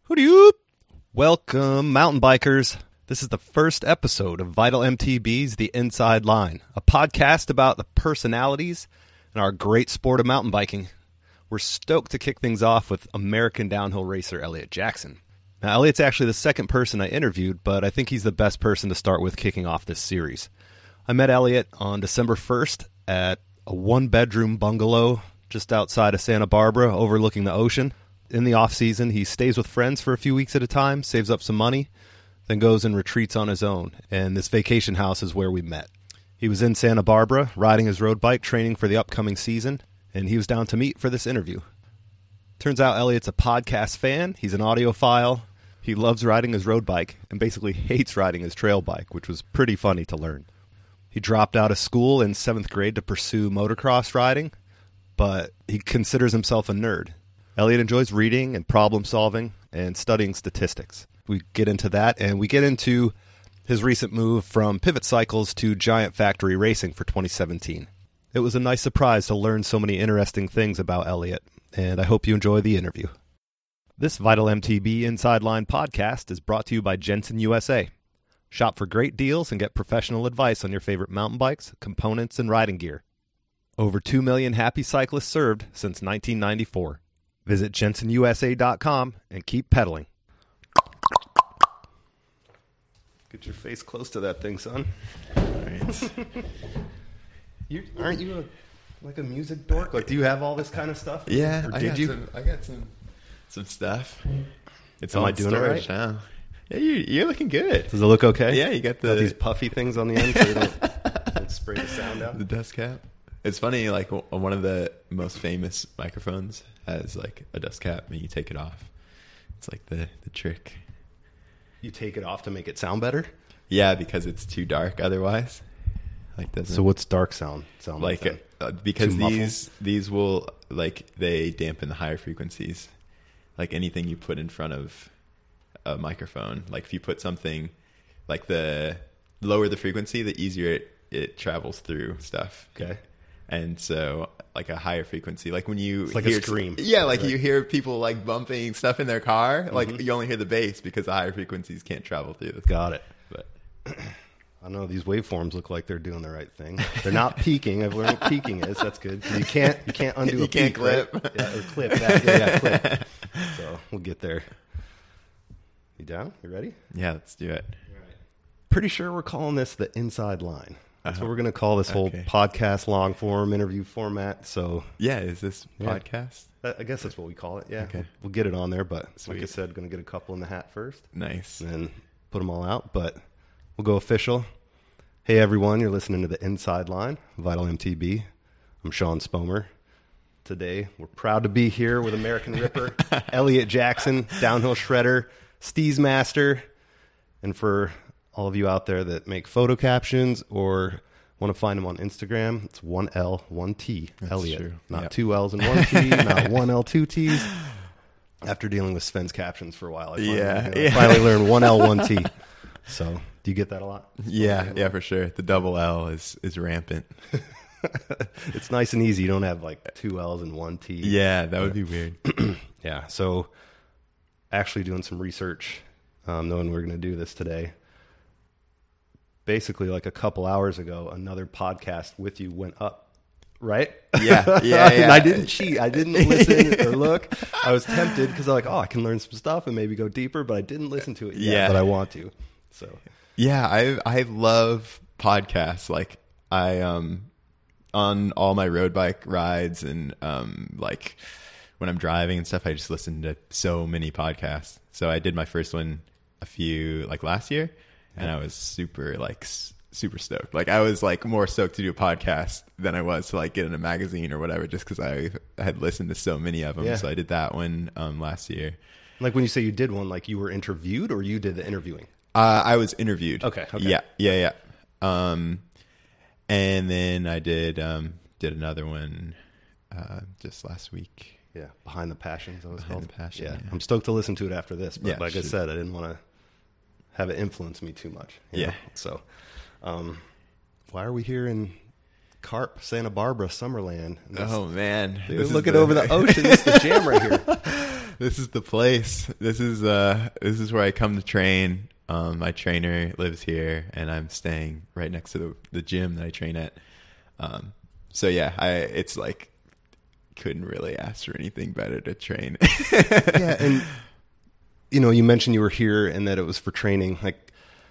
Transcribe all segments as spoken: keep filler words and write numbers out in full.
Hooty hoop! Welcome, mountain bikers. This is the first episode of Vital M T B's The Inside Line, a podcast about the personalities and our great sport of mountain biking. We're stoked to kick things off with American downhill racer Elliot Jackson. Now, Elliot's actually the second person I interviewed, but I think he's the best person to start with kicking off this series. I met Elliot on December first at a one-bedroom bungalow just outside of Santa Barbara overlooking the ocean. In the off-season, he stays with friends for a few weeks at a time, saves up some money, then goes and retreats on his own. And this vacation house is where we met. He was in Santa Barbara, riding his road bike, training for the upcoming season, and he was down to meet for this interview. Turns out Elliot's a podcast fan. He's an audiophile. He loves riding his road bike and basically hates riding his trail bike, which was pretty funny to learn. He dropped out of school in seventh grade to pursue motocross riding, but he considers himself a nerd. Elliot enjoys reading and problem solving and studying statistics. We get into that, and we get into his recent move from Pivot Cycles to Giant Factory Racing for twenty seventeen. It was a nice surprise to learn so many interesting things about Elliot, and I hope you enjoy the interview. This Vital M T B Inside Line podcast is brought to you by Jensen U S A. Shop for great deals and get professional advice on your favorite mountain bikes, components, and riding gear. Over two million happy cyclists served since nineteen ninety-four. Visit jensen u s a dot com and keep pedaling. Get your face close to that thing, son. All right. you, aren't you a, like a music dork? Like, do you have all this kind of stuff? Yeah, or I did got you? Some, I got some some stuff. It's Am all I in doing it storage right? now. Yeah, you, you're looking good. Does it look okay? Yeah, you got the Got these puffy things on the end so you don't, don't spray the sound out. the dust cap. It's funny, like w- one of the most famous microphones has like a dust cap, and you take it off. It's like the the trick. You take it off to make it sound better? Yeah, because it's too dark otherwise. Like doesn't So what's dark sound? sound like then? uh, because Too muffled? these these will like they dampen the higher frequencies. Like anything you put in front of a microphone, like if you put something like the lower the frequency, the easier it, it travels through stuff. Okay. And so like a higher frequency, like when you It's like a hear scream. yeah, like Right. you hear people like bumping stuff in their car, like Mhm. you only hear the bass because the higher frequencies can't travel through the Got it. But I know these waveforms look like they're doing the right thing. They're not peaking. I've learned what peaking is. That's good. You can't you can't undo You a can't peak, right? clip. Yeah, or clip. That, yeah, yeah, clip. So we'll get there. You down? You ready? yeah, let's do it. Pretty sure we're calling this the Inside Line. That's Uh-huh. what we're going to call this whole Okay. podcast long form interview format. So Yeah, is this Yeah. podcast? I I guess that's what we call it. Yeah. Okay. We'll, we'll get it on there. But like I Sweet. said, going to get a couple in the hat first. Nice. And then put them all out. But we'll go official. Hey, everyone. You're listening to the Inside Line, Vital M T B. I'm Sean Spomer. Today, we're proud to be here with American Ripper, Elliot Jackson, Downhill Shredder, Steez Master. And for all of you out there that make photo captions or want to find him on Instagram, it's one L, one T, That's Elliot. true. Not Yep. two L's and one T, not one L, two T's. After dealing with Sven's captions for a while, I finally, Yeah, you know, yeah. finally learned one L, one T. So, do you get that a lot? Yeah, yeah, for sure. The double L is is rampant. It's nice and easy. You don't have like two L's and one T. Yeah, that would be weird. Yeah. So, actually doing some research, um, knowing we're going to do this today. Basically, like a couple hours ago, another podcast with you went up, right? Yeah, yeah, And yeah. I didn't cheat. I didn't listen or look. I was tempted because I'm like, oh, I can learn some stuff and maybe go deeper, but I didn't listen to it yet, Yeah. but I want to. So, Yeah, I I love podcasts. Like I um on all my road bike rides and um like when I'm driving and stuff, I just listen to so many podcasts. So I did my first one a few like last year, and I was super like s- super stoked. Like I was like more stoked to do a podcast than I was to like get in a magazine or whatever, just because I had listened to so many of them. Yeah. So I did that one um last year. like when you say you did one, like you were interviewed or you did the interviewing? Uh, I was interviewed. Okay, okay. Yeah, yeah, yeah. Um, and then I did um, did another one uh, just last week. Yeah, Behind the Passion. Is that what it's Behind called? the Passion, Yeah. yeah. I'm stoked to listen to it after this. But Yeah, like I should. said, I didn't want to have it influence me too much. you Yeah. know? So, um, why are we here in Carp, Santa Barbara, Summerland? And this- Oh man, dude, This is looking the- over the ocean. This is the jam right here. This is the place. This is uh this is where I come to train. Um, my trainer lives here, and I'm staying right next to the, the gym that I train at. Um, so yeah, I it's like couldn't really ask for anything better to train. Yeah, and you know, you mentioned you were here and that it was for training. Like,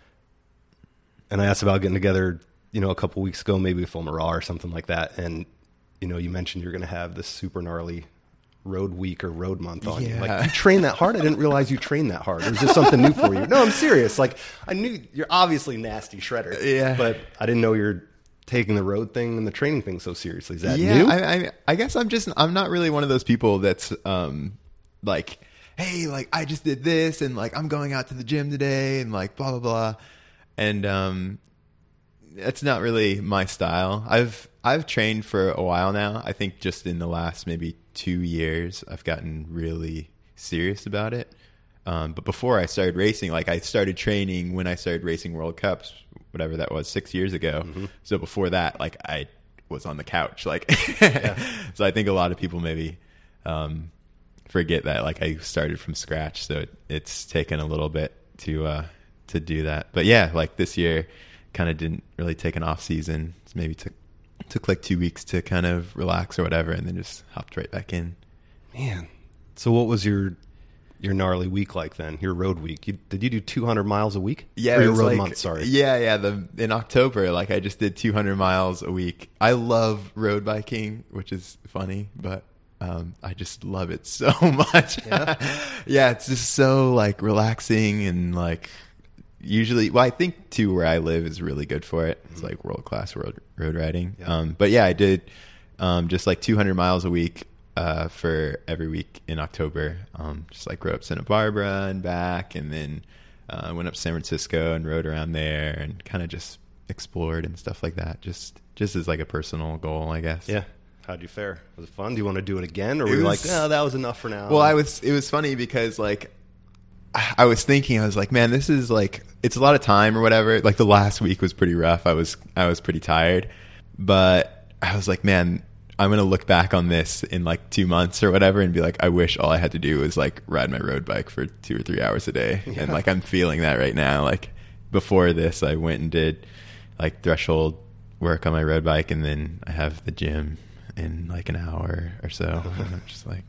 and I asked about getting together, you know, a couple weeks ago, maybe to film a raw or something like that. And you know, you mentioned you're going to have this super gnarly road week or road month on yeah. you. Like, you train that hard? I didn't realize you trained that hard. Or was this something new for you? No, I'm serious. Like, I knew you're obviously nasty shredder. Yeah. But I didn't know you're taking the road thing and the training thing so seriously. Is that yeah, new? I, I, I guess I'm just, I'm not really one of those people that's um, like, hey, like I just did this and like I'm going out to the gym today and like blah, blah, blah. And um, that's not really my style. I've, I've trained for a while now. I think just in the last maybe two years, I've gotten really serious about it. Um, but before I started racing, like I started training when I started racing World Cups, whatever that was, six years ago. Mm-hmm. So before that, like I was on the couch. Like, yeah. So I think a lot of people maybe um, forget that. Like I started from scratch, so it, it's taken a little bit to uh, to do that. But yeah, like this year, kind of didn't really take an off season. So maybe took. Took like two weeks to kind of relax or whatever, and then just hopped right back in. Man, so what was your your gnarly week like then? Your road week? You, did you do two hundred miles a week? Yeah, or it your was road like, month. Sorry. Yeah, yeah. The in October, like I just did two hundred miles a week. I love road biking, which is funny, but um, I just love it so much. Yeah, yeah. It's just so like relaxing and like. Usually, well, I think too where I live is really good for it. It's like world class road road riding. Yeah. Um, but yeah, I did um, just like two hundred miles a week uh, for every week in October. Um, just like rode up Santa Barbara and back, and then uh, went up to San Francisco and rode around there and kind of just explored and stuff like that. Just just as like a personal goal, I guess. Yeah. How'd you fare? Was it fun? Do you want to do it again, or it were you was, like, no, that was enough for now? Well, I was. It was funny because like. I was thinking, I was like, man, this is like, it's a lot of time or whatever. Like the last week was pretty rough. I was, I was pretty tired, but I was like, man, I'm going to look back on this in like two months or whatever and be like, I wish all I had to do was like ride my road bike for two or three hours a day. Yeah. And like, I'm feeling that right now. Like before this, I went and did like threshold work on my road bike, and then I have the gym in like an hour or so. And I'm just like,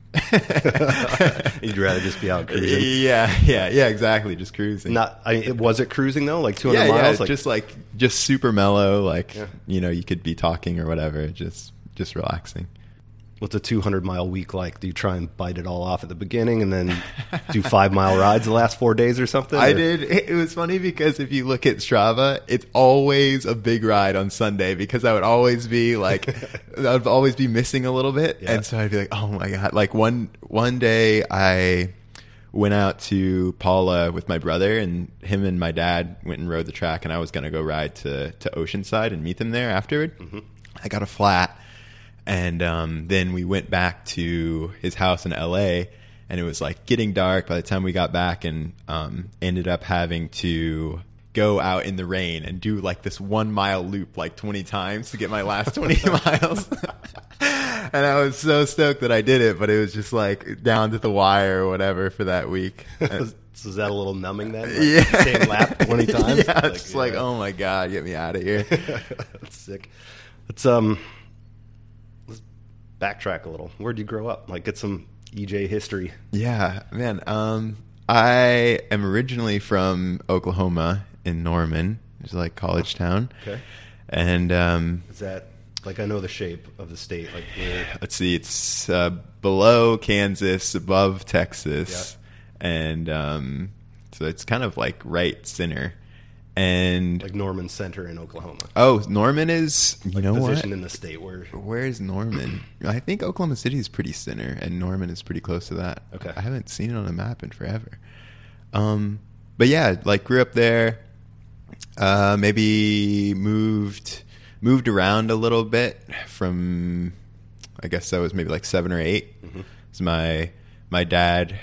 you'd rather just be out cruising. Yeah, yeah, yeah, exactly. Just cruising. Not, I mean, was it cruising though? Like two hundred yeah, miles? Yeah, like, just like, just super mellow. Like, yeah. You know, you could be talking or whatever. Just, just relaxing. What's a two hundred mile week like? Do you try and bite it all off at the beginning and then do five mile rides the last four days or something? I or? did. It was funny because if you look at Strava, it's always a big ride on Sunday because I would always be like, I'd always be missing a little bit. Yeah. And so I'd be like, oh my God. Like one, one day I went out to Paula with my brother, and him and my dad went and rode the track, and I was going to go ride to, to Oceanside and meet them there afterward. Mm-hmm. I got a flat. And um, then we went back to his house in L A, and it was like getting dark by the time we got back, and um, ended up having to go out in the rain and do like this one mile loop like twenty times to get my last twenty miles. And I was so stoked that I did it, but it was just like down to the wire or whatever for that week. So is that a little numbing then? Like yeah. Same lap twenty times? Yeah, like, it's yeah. like, oh my God, get me out of here. That's sick. It's, um... backtrack a little. Where'd you grow up? Like, get some E J history. Yeah, man. Um, I am originally from Oklahoma in Norman. It's like college town. Okay. And um, is that like, I know the shape of the state? Like, where... let's see, it's uh, below Kansas, above Texas, yeah. And um, so it's kind of like right center. And like Norman Center in Oklahoma. Oh, Norman is, you like know what? Position in the state where. Where is Norman? I think Oklahoma City is pretty center, and Norman is pretty close to that. Okay. I haven't seen it on a map in forever. Um, but yeah, like grew up there. Uh, maybe moved moved around a little bit from. I guess I was maybe like seven or eight. Mm-hmm. So my my dad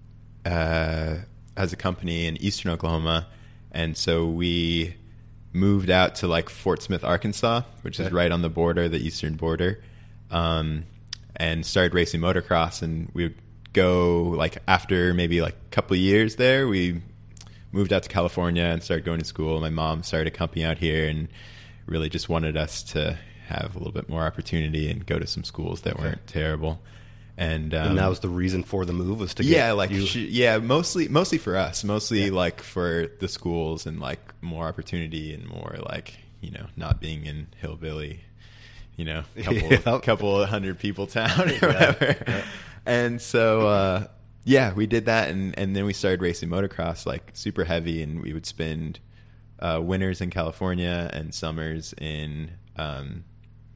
uh, has a company in Eastern Oklahoma. And so we moved out to like Fort Smith, Arkansas, which okay. is right on the border, the eastern border, um, and started racing motocross. And we would go like after maybe like a couple of years there, we moved out to California and started going to school. My mom started a company out here and really just wanted us to have a little bit more opportunity and go to some schools that Okay. weren't terrible. And, um, And that was the reason for the move, was to get yeah, like you. she, yeah, mostly mostly for us, mostly Yeah. like for the schools and like more opportunity and more like, you know, not being in hillbilly, you know, couple Yep. couple of hundred people town or Yeah. whatever. Yeah. And so uh, yeah, we did that, and and then we started racing motocross like super heavy, and we would spend uh, winters in California and summers in um,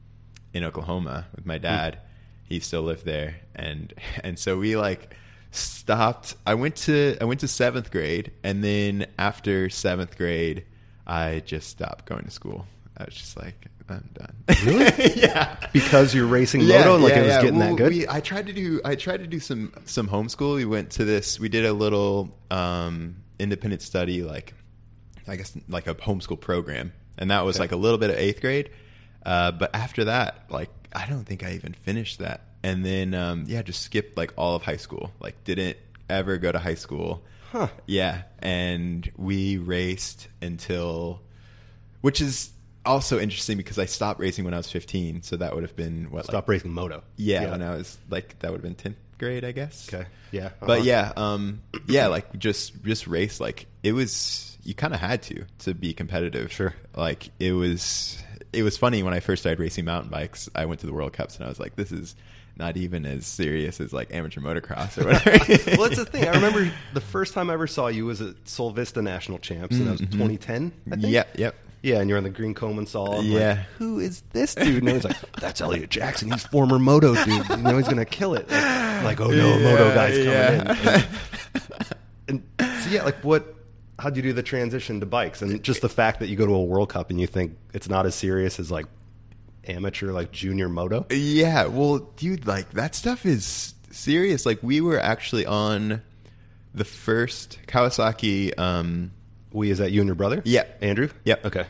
in Oklahoma with my dad. Mm. He still lived there, and and so we like stopped. I went to I went to seventh grade, and then after seventh grade, I just stopped going to school. I was just like, I'm done. Really? Yeah. Because you're racing moto and like it was getting Well, that good? We, I tried to do I tried to do some some homeschool. We went to this. We did a little um, independent study, like I guess like a homeschool program, and that was Okay. like a little bit of eighth grade. Uh, but after that, like I don't think I even finished that. And then um, yeah, just skipped like all of high school. Like didn't ever go to high school. Huh. Yeah, and we raced until, which is also interesting because I stopped racing when I was fifteen, so that would have been what Stop like, racing moto. yeah, when I was like that would have been tenth grade, I guess. Okay. Yeah. Uh-huh. But yeah, um, yeah, like just just race. Like it was, you kind of had to to be competitive. Sure. Like it was, it was funny when I first started racing mountain bikes. I went to the World Cups and I was like, this is not even as serious as like amateur motocross or whatever. Well, that's the thing. I remember the first time I ever saw you was at Sol Vista National Champs, and that was twenty ten. I think. Yep, yep. Yeah, and you're on the green Coleman saw. I'm Yeah. like, who is this dude? And everyone's like, that's Elliot Jackson. He's former moto dude. You know he's gonna kill it. Like, I'm like, oh no, a moto guy's coming yeah. in. And, and so yeah, like what? How'd you do the transition to bikes? And just the fact that you go to a World Cup and you think it's not as serious as like amateur, like junior moto. Yeah, well, dude, like that stuff is serious. Like we were actually on the first Kawasaki. Um, We, is that you and your brother? Yeah. Andrew? Yep. Okay.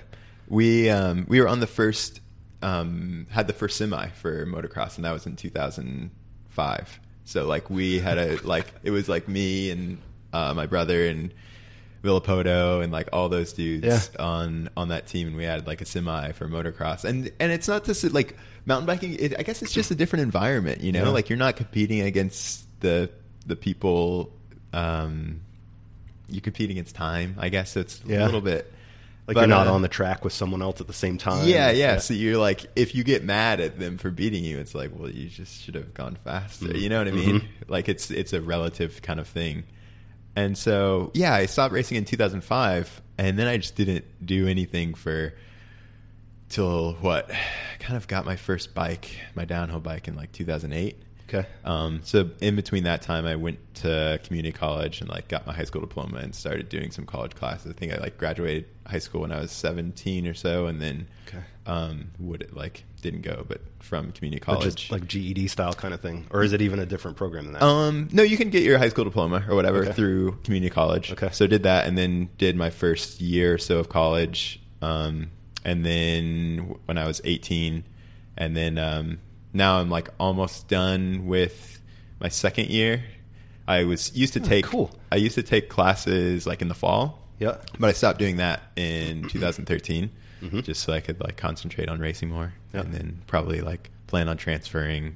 We um, we were on the first, um, had the first semi for motocross, and that was in two thousand five. So like we had a like it was like me and uh, my brother and Villapoto and like all those dudes Yeah. on on that team, and we had like a semi for motocross. And and it's not just like mountain biking. It, I guess it's just a different environment, you know. Yeah. Like you're not competing against the the people. Um, you compete against time, I guess. So it's Yeah. a little bit Like but, you're not uh, on the track with someone else at the same time. yeah, yeah. So you're like, if you get mad at them for beating you, it's like, well, you just should have gone faster. Mhm. You know what I mean? Mhm. Like it's it's a relative kind of thing. And so, yeah, I stopped racing in two thousand five, and then I just didn't do anything for till what? I kind of got my first bike, my downhill bike, in like two thousand eight. Okay. Um, so in between that time, I went to community college and like got my high school diploma and started doing some college classes. I think I like graduated high school when I was seventeen or so, and then Okay. um, would like didn't go, but from community Or college. just like G E D style kind of thing, or is it even a different program than that? Um, no, you can get your high school diploma or whatever Okay. through community college. Okay. So did that, and then did my first year or so of college. Um, and then when I was eighteen, and then um, now I'm like almost done with my second year. I was used to Oh, take cool. I used to take classes like in the fall, Yeah. but I stopped doing that in two thousand thirteen, Mhm. just so I could like concentrate on racing more, Yeah. and then probably like plan on transferring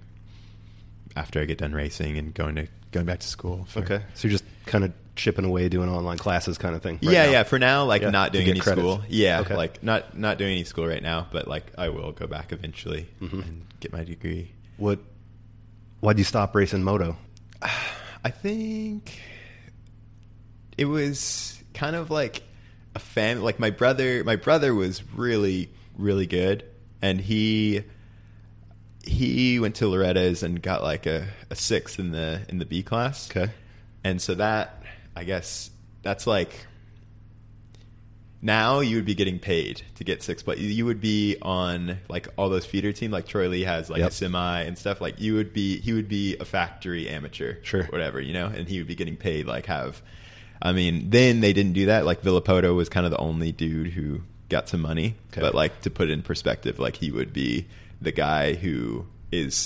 after I get done racing and going to going back to school. for- Okay. So you're just kind of chipping away, doing online classes, kind of thing. right yeah, now? yeah. For now, like Yeah, not to doing get any credits. school. Yeah, Okay. like not not doing any school right now, but like I will go back eventually Mhm. and get my degree. What? Why'd you stop racing moto? I think it was kind of like a fan. Like my brother, my brother was really, really good, and he he went to Loretta's and got like a, a sixth in the in the B class. Okay. And so that, I guess, that's like now you would be getting paid to get sixth place. You would be on like all those feeder teams, like Troy Lee has like Yep. a semi and stuff. Like you would be, he would be a factory amateur, Sure. whatever, you know, and he would be getting paid like have. I mean, then they didn't do that. Like Villapoto was kind of the only dude who got some money, Okay. but like to put it in perspective, like he would be the guy who is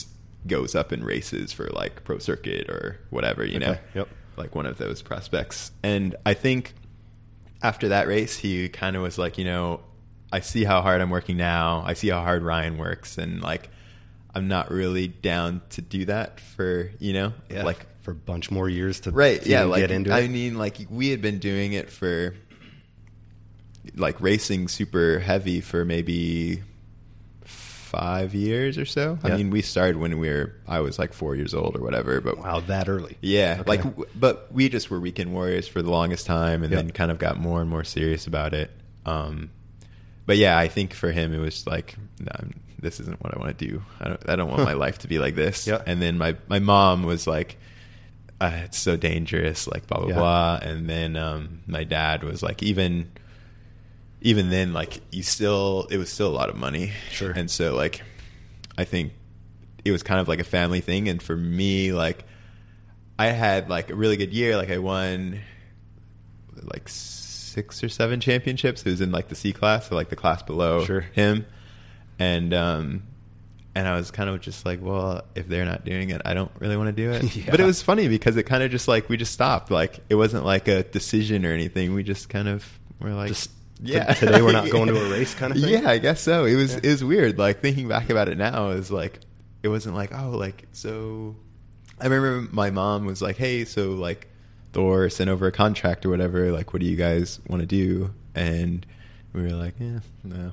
goes up in races for like pro circuit or whatever, you know, Okay. Yep. like one of those prospects. And I think after that race, he kind of was like, you know, I see how hard I'm working now. I see how hard Ryan works. And like, I'm not really down to do that for, you know, Yeah. like for a bunch more years to right. to Yeah. even Like, get into I it. mean, like we had been doing it for like racing super heavy for maybe five years or so. Yeah. I mean, we started when we were, I was like four years old or whatever, but Wow, that early. yeah, Okay. like, w- but we just were weekend warriors for the longest time, and Yep. then kind of got more and more serious about it. Um, but yeah, I think for him it was like, no, I'm- this isn't what I want to do. I don't, I don't want my life to be like this. Yeah. And then my my mom was like, uh, it's so dangerous, like blah blah Yeah. blah. And then um, my dad was like, even even then, like you still, it was still a lot of money. Sure. And so like, I think it was kind of like a family thing. And for me, like I had like a really good year. Like I won like six or seven championships. It was in like the C class, so like the class below Sure. him. And, um, and I was kind of just like, well, if they're not doing it, I don't really want to do it. Yeah. But it was funny because it kind of just like, we just stopped. Like it wasn't like a decision or anything. We just kind of were like, Just yeah, t- today we're not going to a race kind of thing? Yeah, I guess so. It was, Yeah. it was weird. Like thinking back about it now is like, it wasn't like, oh, like, so I remember my mom was like, hey, so like Thor sent over a contract or whatever. Like, what do you guys want to do? And we were like, yeah, no.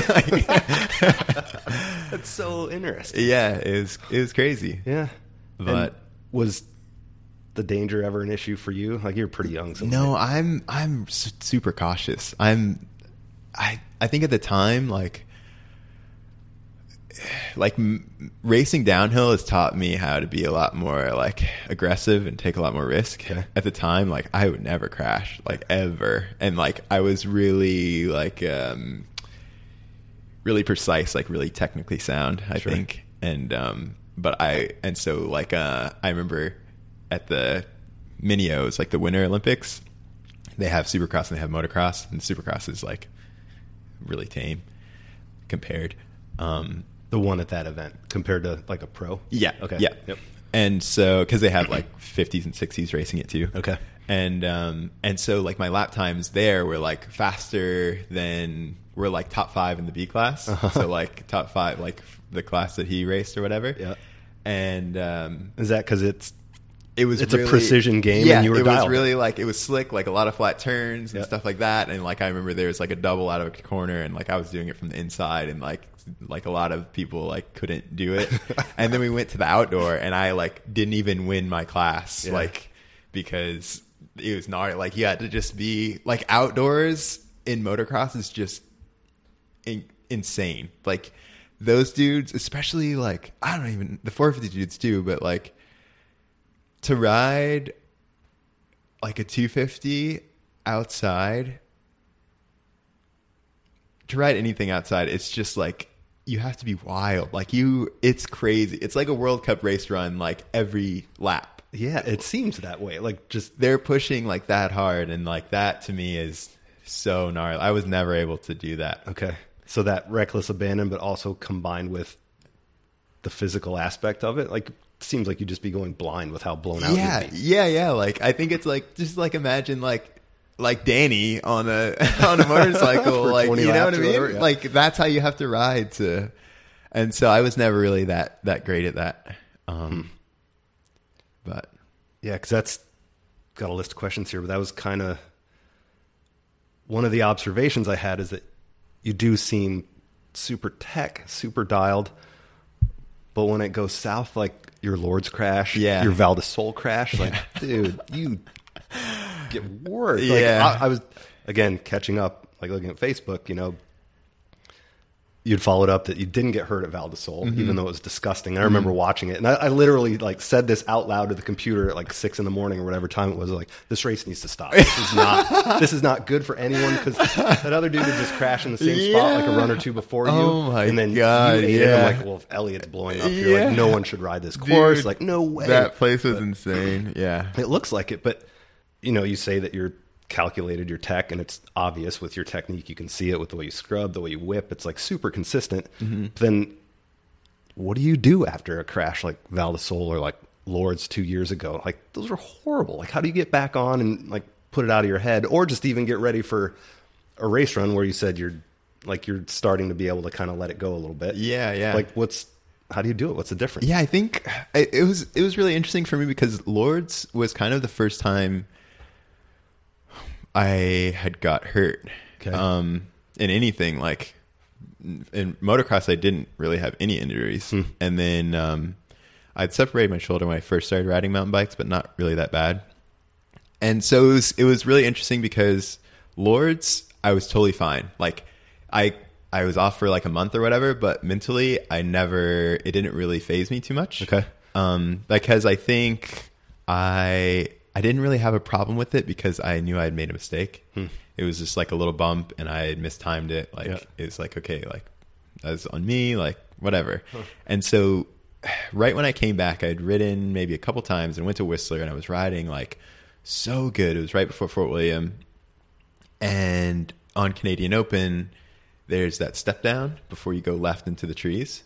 That's so interesting. Yeah, it was, it was crazy. Yeah. But And was the danger ever an issue for you? Like you're pretty young. So no, I'm, I'm s- super cautious. I'm, I, I think at the time, like, like m- racing downhill has taught me how to be a lot more like aggressive and take a lot more risk. Okay. At the time, like I would never crash, like ever. And like I was really like um really precise, like really technically sound, I Sure. think. And um but I and so like uh I remember at the Minios, like the Winter Olympics, they have Supercross and they have motocross, and Supercross is like really tame compared. Um the one at that event compared to like a pro? Yeah. Okay. Yeah. Yep. And so, because they have like fifties and sixties racing it too. Okay. And um, and so like my lap times there were like faster than we're like top five in the B class. Uh-huh. So like top five, like the class that he raced or whatever. Yeah. And um, Is that because it's it was It's a really- precision game Yeah, and you were it was dialed really like it was slick, like a lot of flat turns and Yep. stuff like that. And like I remember there was like a double out of a corner, and like I was doing it from the inside, and like like a lot of people like couldn't do it. And then we went to the outdoor, and I like didn't even win my class, Yeah. like because it was not like you had to just be like outdoors in motocross is just in, insane. Like those dudes, especially like I don't even the four fifty dudes too, but like. To ride like a two fifty outside, to ride anything outside, it's just like you have to be wild. Like you, it's crazy. It's like a World Cup race run, like every lap. yeah, it seems that way. Like just They're pushing like that hard, and like that to me is so gnarly. I was never able to do that. okay. So that reckless abandon, but also combined with the physical aspect of it, like seems like you'd just be going blind with how blown out Yeah, you'd be. yeah, yeah. Like I think it's like just like imagine like like Danny on a on a motorcycle, For like twenty you know what laps I or mean? whatever, yeah. Like that's how you have to ride to. And so I was never really that that great at that. Um, but Yeah, because that's got a list of questions here, but that was kind of one of the observations I had is that you do seem super tech, super dialed, but when it goes south, like your Lord's crash, Yeah. your Val de Sol crash, like, dude, you get worse. Like, Yeah. I, I was, again, catching up, like looking at Facebook, you know, you'd followed up that you didn't get hurt at Val de Sol, Mm-hmm. even though it was disgusting. I remember watching it, and I, I literally like said this out loud to the computer at like six in the morning or whatever time it was. Like, this race needs to stop. This is not. This is not good for anyone because that other dude would just crash in the same spot like a run or two before you. Oh, my and then God, you ate it. yeah. I'm like, well, if Elliot's blowing up, you're Yeah. like, no one should ride this course. Dude, like, no way. that place was insane. Yeah. It looks like it, but you know, you say that you're calculated your tech, and it's obvious with your technique. You can see it with the way you scrub, the way you whip. It's like super consistent. Mm-hmm. Then what do you do after a crash like Val di Sole or like Lords two years ago? Like, those are horrible. Like, how do you get back on and like put it out of your head, or just even get ready for a race run where you said you're like you're starting to be able to kind of let it go a little bit? Yeah, yeah. Like, what's how do you do it? What's the difference? Yeah, I think it, it was it was really interesting for me because Lords was kind of the first time I had got hurt. Okay. Um, in anything, like in motocross, I didn't really have any injuries, Hmm. and then um, I'd separated my shoulder when I first started riding mountain bikes, but not really that bad. And so it was it was really interesting because Lords, I was totally fine. Like I I was off for like a month or whatever, but mentally I never it didn't really faze me too much. Okay. Um, because I think I I didn't really have a problem with it because I knew I had made a mistake. Hmm. It was just like a little bump and I had mistimed it. Like Yeah. it was like, okay, like that's on me, like whatever. Huh. And so right when I came back, I'd ridden maybe a couple times and went to Whistler and I was riding like so good. It was right before Fort William. And on Canadian Open, there's that step down before you go left into the trees.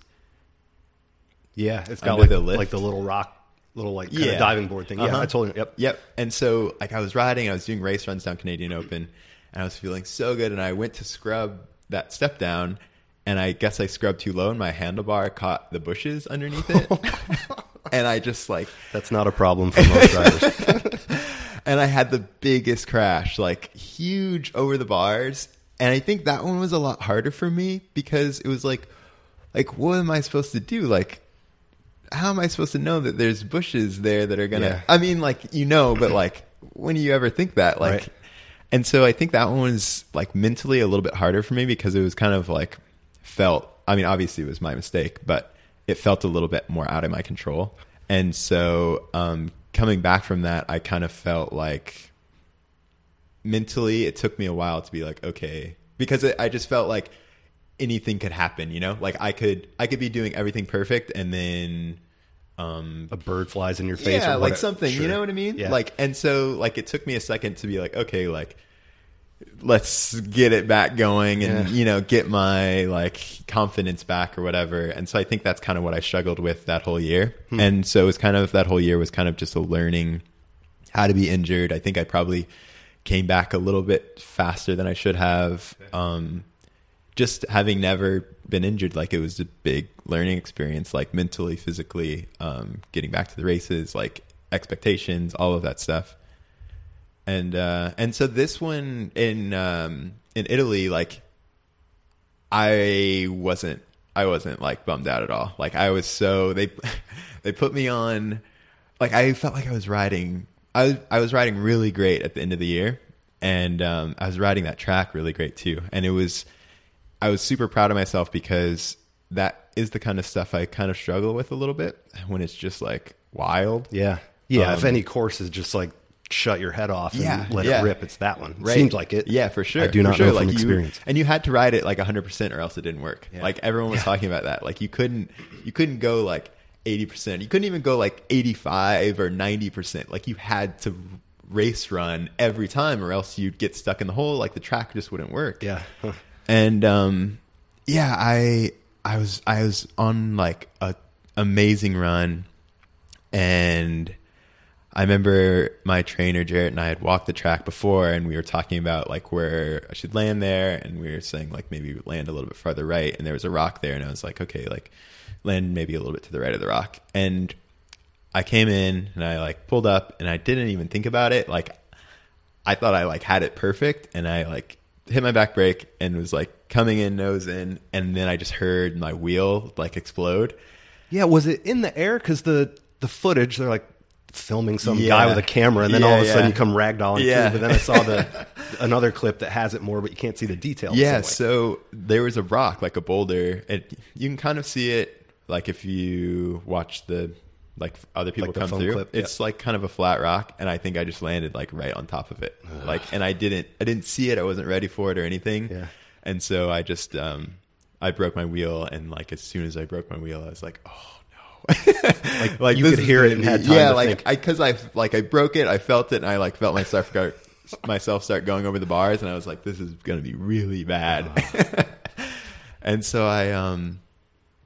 Yeah, it's got Under like the the lift. like the little rock, little like kind Yeah. of diving board thing. Yeah, Uh-huh. I told you. Yep. Yep. And so like I was riding, I was doing race runs down Canadian Open and I was feeling so good. And I went to scrub that step down and I guess I scrubbed too low and my handlebar caught the bushes underneath it. And I just like, That's not a problem for most drivers. and I had the biggest crash, like huge over the bars. And I think that one was a lot harder for me because it was like, like, what am I supposed to do? Like, how am I supposed to know that there's bushes there that are going to, Yeah. I mean, like, you know, but like, when do you ever think that? Like, Right. and so I think that one was like mentally a little bit harder for me because it was kind of like felt, I mean, obviously it was my mistake, but it felt a little bit more out of my control. And so, um, coming back from that, I kind of felt like mentally it took me a while to be like, okay, because it, I just felt like anything could happen, you know, like I could, I could be doing everything perfect and then, um, A bird flies in your face. yeah, or like what- something, sure. you know what I mean? Yeah. Like, and so like it took me a second to be like, okay, like let's get it back going and, Yeah. you know, get my like confidence back or whatever. And so I think that's kind of what I struggled with that whole year. Hmm. And so it was kind of, that whole year was kind of just a learning how to be injured. I think I probably came back a little bit faster than I should have. Um, just having never been injured, like it was a big learning experience, like mentally, physically, um, getting back to the races, like expectations, all of that stuff. And, uh, and so this one in, um, in Italy, like I wasn't, I wasn't like bummed out at all. Like I was so, they, they put me on, like I felt like I was riding, I was, I was riding really great at the end of the year. And, um, I was riding that track really great too. And it was, I was super proud of myself because that is the kind of stuff I kind of struggle with a little bit when it's just like wild. Yeah. Yeah. Um, if any course is just like shut your head off and Yeah, let yeah. it rip, it's that one. It Right. seems like it. Yeah, for sure. I do for not sure. know like from you, experience. And you had to ride it like one hundred percent or else it didn't work. Yeah. Like everyone was talking about that. Like you couldn't you couldn't go like eighty percent. You couldn't even go like eighty-five or ninety percent. Like you had to race run every time or else you'd get stuck in the hole. Like the track just wouldn't work. Yeah. Huh. And um yeah, I I was I was on like a amazing run, and I remember my trainer Jarrett and I had walked the track before and we were talking about like where I should land there, and we were saying like maybe land a little bit farther right, and there was a rock there and I was like, okay, like land maybe a little bit to the right of the rock. And I came in and I like pulled up and I didn't even think about it. Like I thought I like had it perfect, and I like hit my back brake and was like coming in nose in, and then I just heard my wheel like explode. Yeah. Was it in the air? Because the, the footage, they're like filming some Yeah. guy with a camera, and then Yeah, all of a sudden yeah. you come ragdolling Yeah. through. But then I saw the another clip that has it more, but you can't see the details. Yeah, So, like, so there was a rock, like a boulder. It, you can kind of see it, like if you watch the like other people Like the come phone through. clip, It's like kind of a flat rock, and I think I just landed like right on top of it. Like, and I didn't, I didn't see it. I wasn't ready for it or anything. Yeah. And so I just, um, I broke my wheel, and like as soon as I broke my wheel, I was like, oh no. Like, like you this could is hear it gonna and be- had time yeah, to like think. I because I like I broke it, I felt it, and I like felt myself start myself start going over the bars, and I was like, this is gonna be really bad. And so I um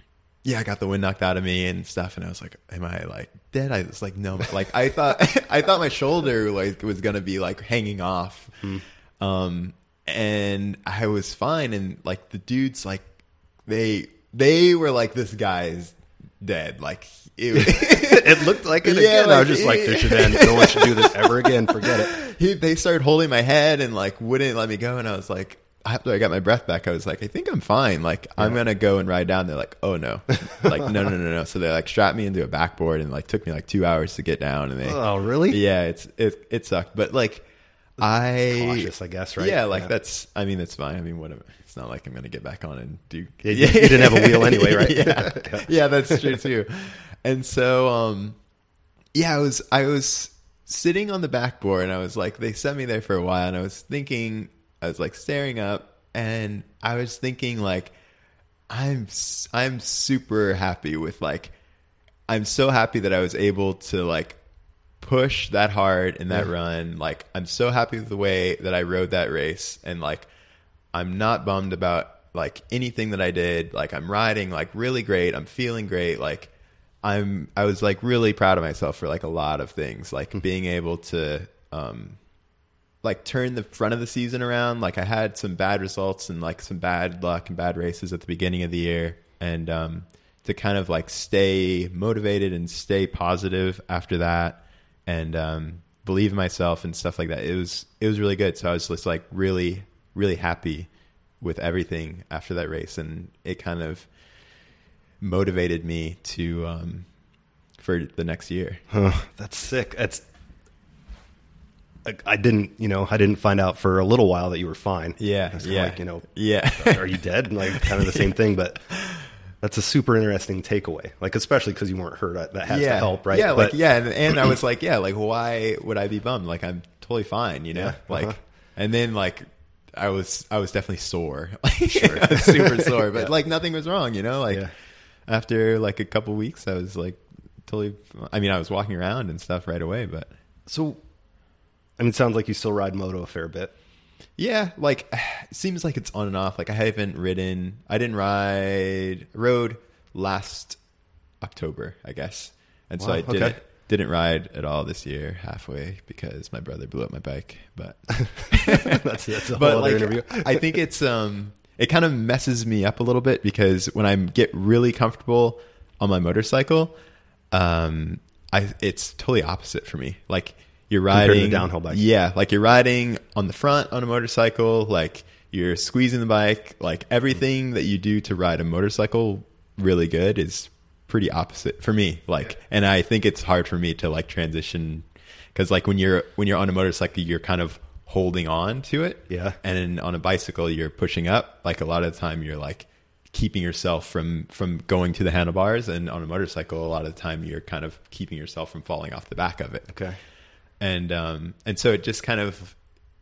yeah, I got the wind knocked out of me and stuff. And I was like, am I like dead? I was like, no, like I thought, I thought my shoulder like was going to be like hanging off. Hmm. Um, and I was fine. And like the dudes, like they, they were like, this guy's dead. Like it, it looked like it yeah, again. Like, I was just like, this should end. No one should do this ever again. Forget it. He, they started holding my head and like wouldn't let me go. And I was like, after I got my breath back, I was like, I think I'm fine. Like, yeah. I'm going to go and ride down. They're like, oh no. Like, no, no, no, no. So they like strapped me into a backboard and like took me like two hours to get down. And they, oh, really? Yeah, it's, it, it sucked. But like, I, cautious, I guess, right? Yeah. Like yeah. that's, I mean, that's fine. I mean, what, it's not like I'm going to get back on and do. Yeah, you, you didn't have a wheel anyway, right? yeah. yeah. Yeah, that's true too. And so, um, yeah, I was, I was sitting on the backboard and I was like, they sent me there for a while and I was thinking, I was like staring up and I was thinking like, I'm, I'm super happy with like, I'm so happy that I was able to like push that hard in that yeah. run. Like, I'm so happy with the way that I rode that race. And like, I'm not bummed about like anything that I did. Like I'm riding like really great. I'm feeling great. Like I'm, I was like really proud of myself for like a lot of things, like mm-hmm. being able to, um, like turn the front of the season around. Like I had some bad results and like some bad luck and bad races at the beginning of the year. And, um, to kind of like stay motivated and stay positive after that and, um, believe in myself and stuff like that. It was, it was really good. So I was just like really, really happy with everything after that race. And it kind of motivated me to, um, for the next year. Huh, that's sick. That's, I didn't, you know, I didn't find out for a little while that you were fine. Yeah, yeah. Like, you know, yeah. Are you dead? Like, kind of the same thing, but that's a super interesting takeaway. Like, especially because you weren't hurt. That has yeah. to help, right? Yeah, but, like, yeah, and, and I was like, yeah, like, why would I be bummed? Like, I'm totally fine, you know. Yeah, like, uh-huh. and then like, I was, I was definitely sore, sure. I was super sore, but yeah. like, nothing was wrong, you know. Like, yeah. after like a couple weeks, I was like, totally. I mean, I was walking around and stuff right away, but so. I mean, it sounds like you still ride moto a fair bit. Yeah, like it seems like it's on and off. Like I haven't ridden. I didn't ride rode last October, I guess, and wow, so I didn't okay. didn't ride at all this year halfway because my brother blew up my bike. But that's, that's a whole but other like, interview. I think it's um it kind of messes me up a little bit because when I get really comfortable on my motorcycle, um, I it's totally opposite for me. Like. You're riding downhill bike. Yeah, like you're riding on the front on a motorcycle, like you're squeezing the bike, like everything mm. that you do to ride a motorcycle really good is pretty opposite for me. Like, yeah. and I think it's hard for me to like transition because like when you're when you're on a motorcycle, you're kind of holding on to it. Yeah. And then on a bicycle, you're pushing up. Like a lot of the time, you're like keeping yourself from from going to the handlebars, and on a motorcycle, a lot of the time, you're kind of keeping yourself from falling off the back of it. Okay. And, um, and so it just kind of,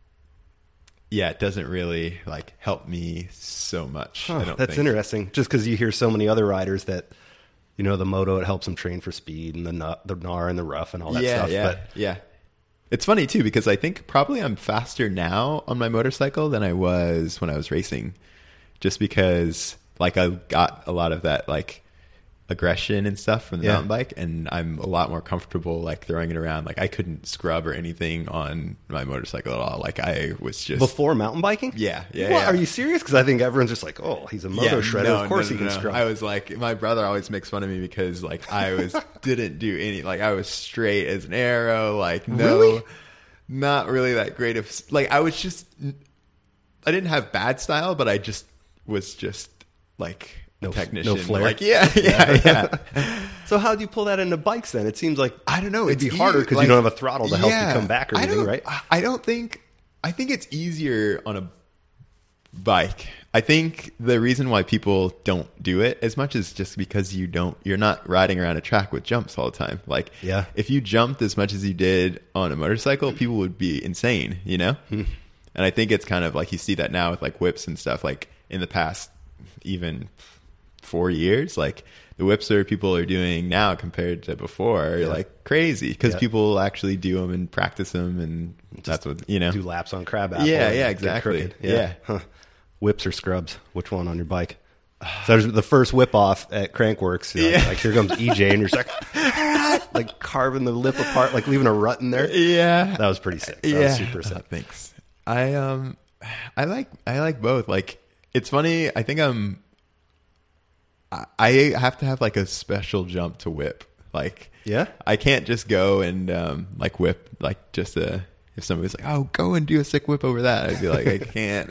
yeah, it doesn't really like help me so much. Huh, I don't that's think. Interesting. Just cause you hear so many other riders that, you know, the moto, it helps them train for speed and the nut, the gnar and the rough and all that yeah, stuff. Yeah. But yeah. It's funny too, because I think probably I'm faster now on my motorcycle than I was when I was racing, just because like I got a lot of that, like, aggression and stuff from the yeah. mountain bike, and I'm a lot more comfortable like throwing it around. Like I couldn't scrub or anything on my motorcycle at all. Like I was just before mountain biking. Yeah, yeah. What, yeah. Are you serious? Because I think everyone's just like, oh, he's a moto yeah, shredder. No, of course no, no, he can no. scrub. I was like, my brother always makes fun of me because like I was didn't do any. Like I was straight as an arrow. Like no, really? Not really that great of like I was just. I didn't have bad style, but I just was just like. No, technician. No flair. Like, yeah, yeah, yeah. So how do you pull that into bikes then? It seems like I don't know. It'd It's be harder because like, you don't have a throttle to help yeah, you come back or anything, right? I don't think. I think it's easier on a bike. I think the reason why people don't do it as much is just because you don't. You're not riding around a track with jumps all the time. Like, yeah. if you jumped as much as you did on a motorcycle, people would be insane. You know. And I think it's kind of like you see that now with like whips and stuff. Like in the past, even. Four years, like the whips that people are doing now compared to before are yeah. like crazy because yeah. people actually do them and practice them, and just that's what you know. Do laps on crab apple. Yeah, yeah, exactly. Yeah. yeah. Huh. Whips or scrubs? Which one on your bike? So there's the first whip off at Crankworks. You know, Yeah. Like here comes E J, and you're just like, like carving the lip apart, like leaving a rut in there. Yeah. That was pretty sick. That yeah. was super sick. Uh, thanks. I um, I like I like both. Like it's funny. I think I'm. I- I have to have like a special jump to whip. Like Yeah? I can't just go and um like whip like just a. If somebody's like, "Oh, go and do a sick whip over that," I'd be like, "I can't,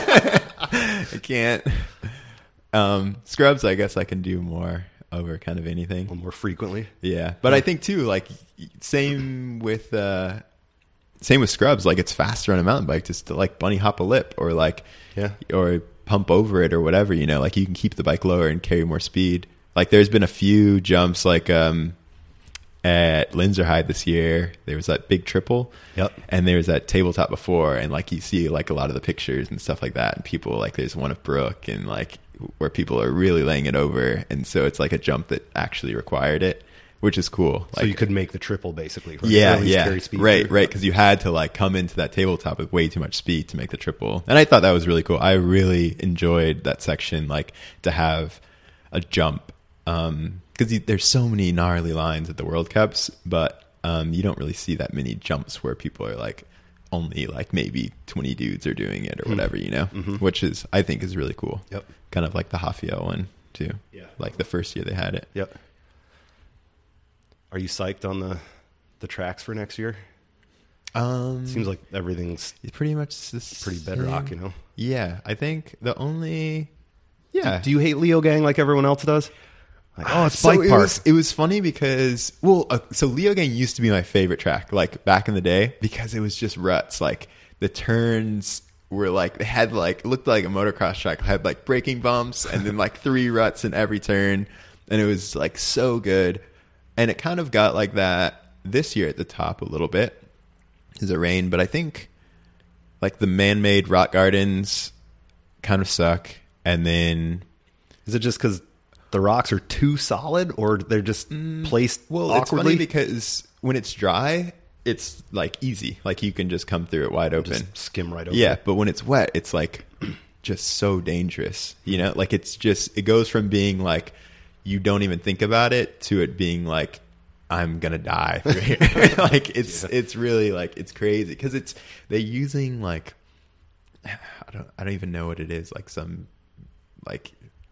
I can't." Um, scrubs, I guess I can do more over kind of A anything. little more frequently. Yeah, but I think too, like same with uh, same with scrubs. Like it's faster on a mountain bike just to like bunny hop a lip or like Yeah. or pump over it or whatever. You know, like you can keep the bike lower and carry more speed. Like there's been a few jumps like um. at Lenzerheide this year, there was that big triple. Yep. And there was that tabletop before, and like you see like a lot of the pictures and stuff like that, and people like there's one of Brooke and like where people are really laying it over, and so it's like a jump that actually required it, which is cool. So like you could make the triple basically. Right? Or yeah, at least yeah, carry speed right, through. right, because you had to like come into that tabletop with way too much speed to make the triple, and I thought that was really cool. I really enjoyed that section, like to have a jump. Um, because there's so many gnarly lines at the World Cups, but um, you don't really see that many jumps where people are like only like maybe twenty dudes are doing it or whatever, you know, Mm-hmm. which is I think is really cool. Yep. Kind of like the Hafiel one too. Yeah. Like the first year they had it. Yep. Are you psyched on the the tracks for next year? Um, Seems like everything's it's pretty much this pretty bedrock, you know. Yeah, I think the only yeah. Do you hate Leo Gang like everyone else does? Like, oh, it's So bike it park. was, it was funny because, well, uh, so Leo Gang used to be my favorite track, like back in the day, because it was just ruts. Like the turns were like, they had like, it looked like a motocross track. It had like braking bumps and then like three ruts in every turn. And it was like so good. And it kind of got like that this year at the top a little bit because it rained. But I think like the man-made rock gardens kind of suck. And then Is it just because the rocks are too solid, or they're just placed Well, it's awkwardly? funny because when it's dry, it's like easy. Like you can just come through it wide open. Just skim right over. Yeah, it. but when it's wet, it's like just so dangerous. You know, like it's just it goes from being like you don't even think about it to it being like I'm gonna die through here. Like it's Yeah. it's really like it's crazy because it's they're using like I don't I don't even know what it is like some like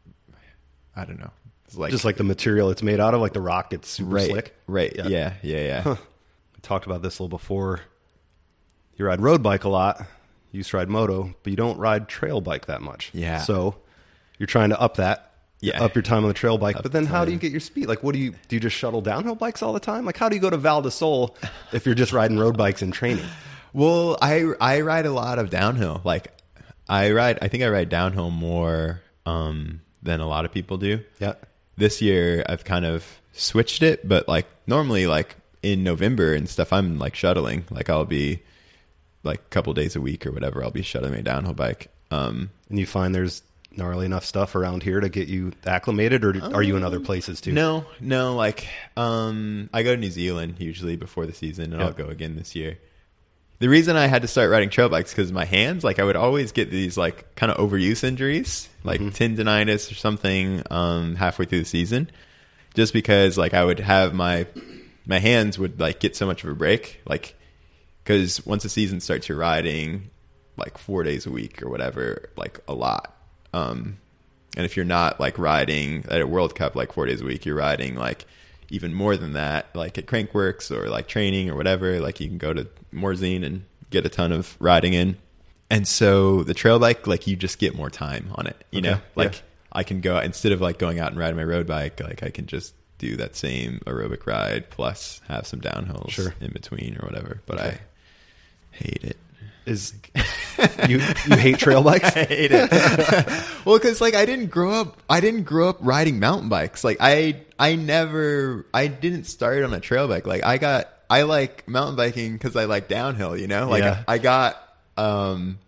I don't know. It's like just like the material it's made out of, like the rock gets super right, slick. right, Yeah. yeah, yeah, yeah. Huh. We talked about this a little before. You ride road bike a lot. You used to ride moto, but you don't ride trail bike that much. Yeah. So you're trying to up that. Yeah. Up your time on the trail bike. Up But then how time. do you get your speed? Like, what do you do? You just shuttle downhill bikes all the time? Like, how do you go to Val di Sole if you're just riding road bikes in training? Well, I I ride a lot of downhill. Like I ride, I think I ride downhill more um, than a lot of people do. Yeah. This year I've kind of switched it, but like normally, like in November and stuff, I'm like shuttling. Like I'll be like a couple days a week or whatever. I'll be shuttling my downhill bike. Um, And you find there's gnarly enough stuff around here to get you acclimated, or are you in other places too? No, no. Like, um, I go to New Zealand usually before the season, and Yeah. I'll go again this year. The reason I had to start riding trail bikes because my hands, like, I would always get these like kind of overuse injuries, like Mhm. tendonitis or something, um, halfway through the season, just because like I would have my my hands would like get so much of a break, like, because once the season starts, you're riding like four days a week or whatever, like a lot. Um, and if you're not like riding at a World Cup like four days a week, you're riding like even more than that, like at Crankworks or like training or whatever. Like you can go to Morzine and get a ton of riding in. And so the trail bike, like you just get more time on it, you Okay, know, like yeah. I can go instead of like going out and riding my road bike, like I can just do that same aerobic ride plus have some downhills Sure. in between or whatever. But Okay. I hate it. Is you you hate trail bikes? I hate it. Well, because like I didn't grow up, I didn't grow up riding mountain bikes. Like I, I never, I didn't start on a trail bike. Like I got, I like mountain biking because I like downhill. You know, like Yeah. I, I got, um,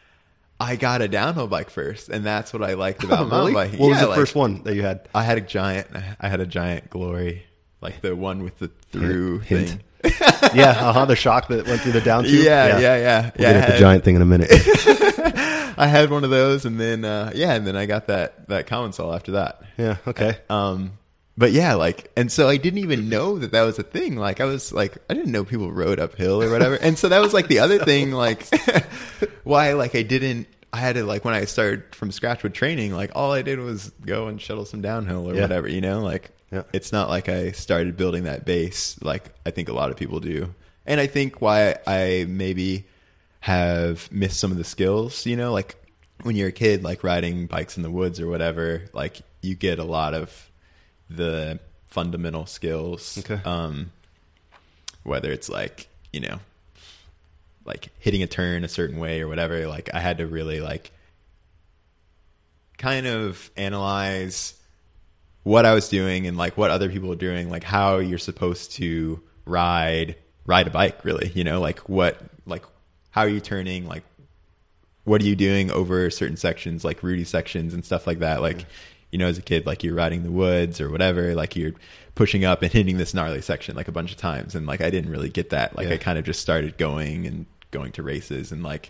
I got a downhill bike first, and that's what I liked about Oh, mountain really? biking. What was Yeah, the like, first one that you had? I had a giant, I had a giant Glory, like the one with the through Hint. thing. Yeah, uh-huh, the shock that went through the down tube. Yeah, yeah, yeah. yeah. We'll yeah get at the giant thing in a minute. I had one of those, and then uh, yeah, and then I got that that Commensal after that. Yeah, okay. Um, but yeah, like, and so I didn't even know that that was a thing. Like, I was like, I didn't know people rode uphill or whatever. And so that was like the other thing, like, why, like, I didn't, I had to, like, when I started from scratch with training, like, all I did was go and shuttle some downhill or Yeah. whatever, you know? Like, Yeah. it's not like I started building that base like I think a lot of people do. And I think why I maybe have missed some of the skills, you know, like when you're a kid, like riding bikes in the woods or whatever, like you get a lot of the fundamental skills. Okay. Um, whether it's like, you know, like hitting a turn a certain way or whatever, like I had to really like kind of analyze what I was doing and like what other people were doing, like how you're supposed to ride, ride a bike really, you know, like what, like how are you turning, like what are you doing over certain sections, like rooty sections and stuff like that. Like, yeah. you know, as a kid, like you're riding the woods or whatever, like you're pushing up and hitting this gnarly section like a bunch of times. And like, I didn't really get that. Like yeah. I kind of just started going and going to races and like